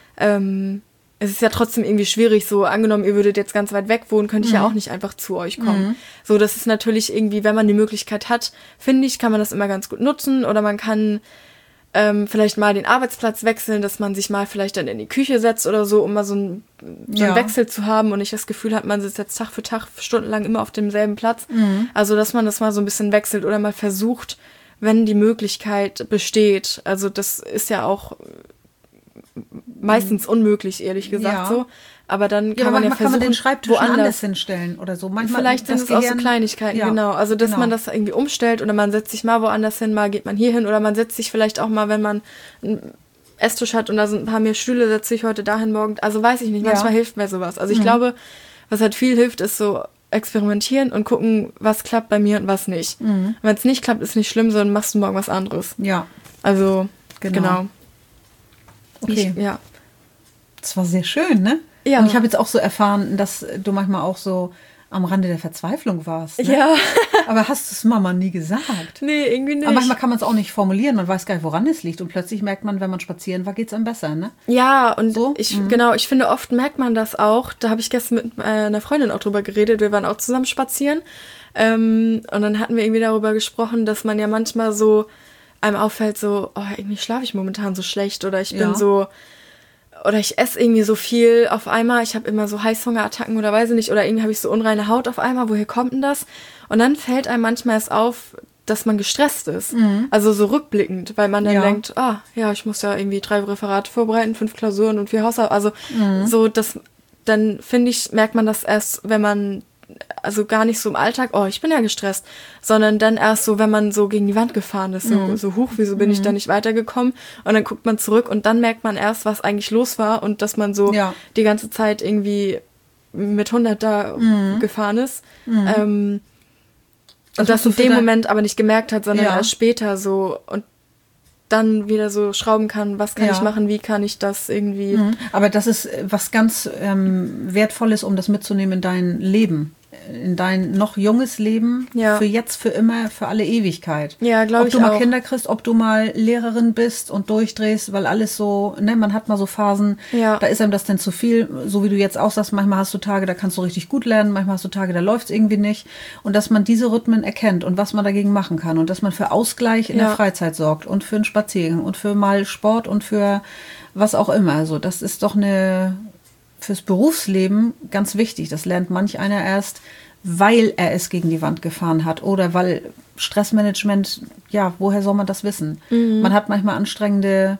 S2: es ist ja trotzdem irgendwie schwierig, so angenommen, ihr würdet jetzt ganz weit weg wohnen, könnte ich ja auch nicht einfach zu euch kommen. So, das ist natürlich irgendwie, wenn man die Möglichkeit hat, finde ich, kann man das immer ganz gut nutzen oder man kann vielleicht mal den Arbeitsplatz wechseln, dass man sich mal vielleicht dann in die Küche setzt oder so, um mal so einen Wechsel zu haben und nicht das Gefühl hat, man sitzt jetzt Tag für Tag stundenlang immer auf demselben Platz. Also, dass man das mal so ein bisschen wechselt oder mal versucht, wenn die Möglichkeit besteht. Also, das ist ja auch meistens unmöglich, ehrlich gesagt, so. Aber dann kann man ja versuchen,
S1: den Schreibtisch anders hinstellen oder so. Manchmal
S2: vielleicht sind es auch so Kleinigkeiten, genau. Also, dass man das irgendwie umstellt oder man setzt sich mal woanders hin, mal geht man hier hin oder man setzt sich vielleicht auch mal, wenn man einen Esstisch hat und da sind ein paar mehr Stühle, setze ich heute dahin, morgen. Also, weiß ich nicht, manchmal hilft mir sowas. Also, ich glaube, was halt viel hilft, ist so experimentieren und gucken, was klappt bei mir und was nicht. Wenn es nicht klappt, ist nicht schlimm, sondern machst du morgen was anderes.
S1: Ja.
S2: Also, genau.
S1: Okay. Das war sehr schön, ne? Ja. Und ich habe jetzt auch so erfahren, dass du manchmal auch so am Rande der Verzweiflung warst. Ne?
S2: Ja.
S1: Aber hast du es Mama nie gesagt?
S2: Nee, irgendwie nicht.
S1: Aber manchmal kann man es auch nicht formulieren. Man weiß gar nicht, woran es liegt. Und plötzlich merkt man, wenn man spazieren war, geht es einem besser, ne?
S2: Ja, und so? Ich finde, oft merkt man das auch. Da habe ich gestern mit einer Freundin auch drüber geredet. Wir waren auch zusammen spazieren. Und dann hatten wir irgendwie darüber gesprochen, dass man ja manchmal so einem auffällt, so, oh, irgendwie schlafe ich momentan so schlecht oder ich bin so... Oder ich esse irgendwie so viel auf einmal, ich habe immer so Heißhungerattacken oder weiß ich nicht, oder irgendwie habe ich so unreine Haut auf einmal, woher kommt denn das? Und dann fällt einem manchmal erst auf, dass man gestresst ist. Also so rückblickend, weil man dann denkt, ich muss ja irgendwie 3 Referate vorbereiten, 5 Klausuren und 4 Hausarbeiten. Also so, dann finde ich, merkt man das erst, wenn man, also gar nicht so im Alltag, oh, ich bin ja gestresst, sondern dann erst so, wenn man so gegen die Wand gefahren ist, so hoch, wieso bin ich da nicht weitergekommen? Und dann guckt man zurück und dann merkt man erst, was eigentlich los war und dass man so die ganze Zeit irgendwie mit 100 da gefahren ist. Und das in dem Moment aber nicht gemerkt hat, sondern erst später so und dann wieder so schrauben kann, was kann ich machen, wie kann ich das irgendwie...
S1: Aber das ist was ganz Wertvolles, um das mitzunehmen in dein Leben. In dein noch junges Leben, für jetzt, für immer, für alle Ewigkeit.
S2: Ja, glaube ich auch.
S1: Ob du mal Kinder kriegst, ob du mal Lehrerin bist und durchdrehst, weil alles so, ne, man hat mal so Phasen, da ist einem das dann zu viel, so wie du jetzt auch sagst, manchmal hast du Tage, da kannst du richtig gut lernen, manchmal hast du Tage, da läuft es irgendwie nicht. Und dass man diese Rhythmen erkennt und was man dagegen machen kann und dass man für Ausgleich in der Freizeit sorgt und für einen Spaziergang und für mal Sport und für was auch immer. Also das ist doch fürs Berufsleben ganz wichtig. Das lernt manch einer erst, weil er es gegen die Wand gefahren hat oder weil Stressmanagement, woher soll man das wissen? Man hat manchmal anstrengende,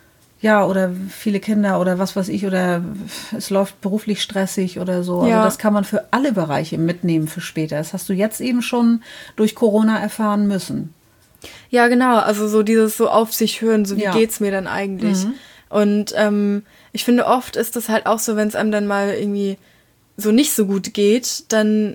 S1: oder viele Kinder oder was weiß ich, oder es läuft beruflich stressig oder so. Also das kann man für alle Bereiche mitnehmen für später. Das hast du jetzt eben schon durch Corona erfahren müssen.
S2: Ja, genau. Also so dieses so auf sich hören, so wie geht's mir dann eigentlich? Und ich finde, oft ist das halt auch so, wenn es einem dann mal irgendwie so nicht so gut geht, dann,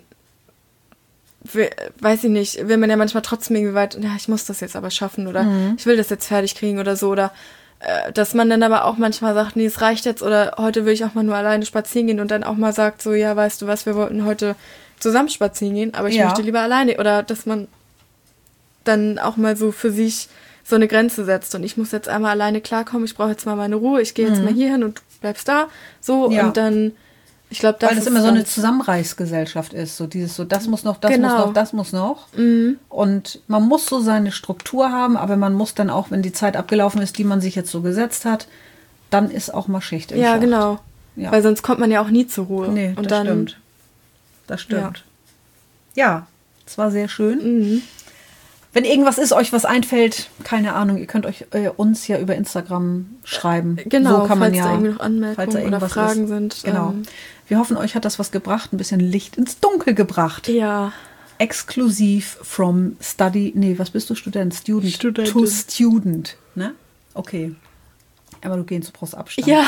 S2: weiß ich nicht, will man ja manchmal trotzdem irgendwie weit, ich muss das jetzt aber schaffen oder ich will das jetzt fertig kriegen oder so. Oder dass man dann aber auch manchmal sagt, nee, es reicht jetzt oder heute will ich auch mal nur alleine spazieren gehen und dann auch mal sagt so, ja, weißt du was, wir wollten heute zusammen spazieren gehen, aber ich möchte lieber alleine. Oder dass man dann auch mal so für sich so eine Grenze setzt und ich muss jetzt einmal alleine klarkommen, ich brauche jetzt mal meine Ruhe, ich gehe jetzt mal hier hin und du bleibst da, so und dann, ich glaube, das
S1: weil es immer so eine Zusammenreißgesellschaft ist, so dieses so, das muss noch, das muss noch, das muss noch und man muss so seine Struktur haben, aber man muss dann auch, wenn die Zeit abgelaufen ist, die man sich jetzt so gesetzt hat, dann ist auch mal Schicht im Schacht.
S2: Genau, weil sonst kommt man ja auch nie zur Ruhe.
S1: Nee,
S2: und
S1: das stimmt. Das stimmt. Ja, es war sehr schön. Wenn irgendwas ist, euch was einfällt, keine Ahnung, ihr könnt euch uns ja über Instagram schreiben.
S2: Genau,
S1: so kann man
S2: falls
S1: ja,
S2: da irgendwie noch Anmerkungen oder Fragen sind.
S1: Genau. Wir hoffen, euch hat das was gebracht, ein bisschen Licht ins Dunkel gebracht.
S2: Ja.
S1: Exklusiv from study, nee, was bist du, Student?
S2: Studentin.
S1: To student, ne? Okay. Aber du gehst, du brauchst Abstand.
S2: Ja.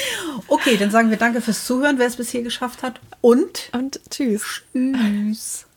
S1: Okay, dann sagen wir danke fürs Zuhören, wer es bis hier geschafft hat. Und
S2: tschüss.
S1: Tschüss.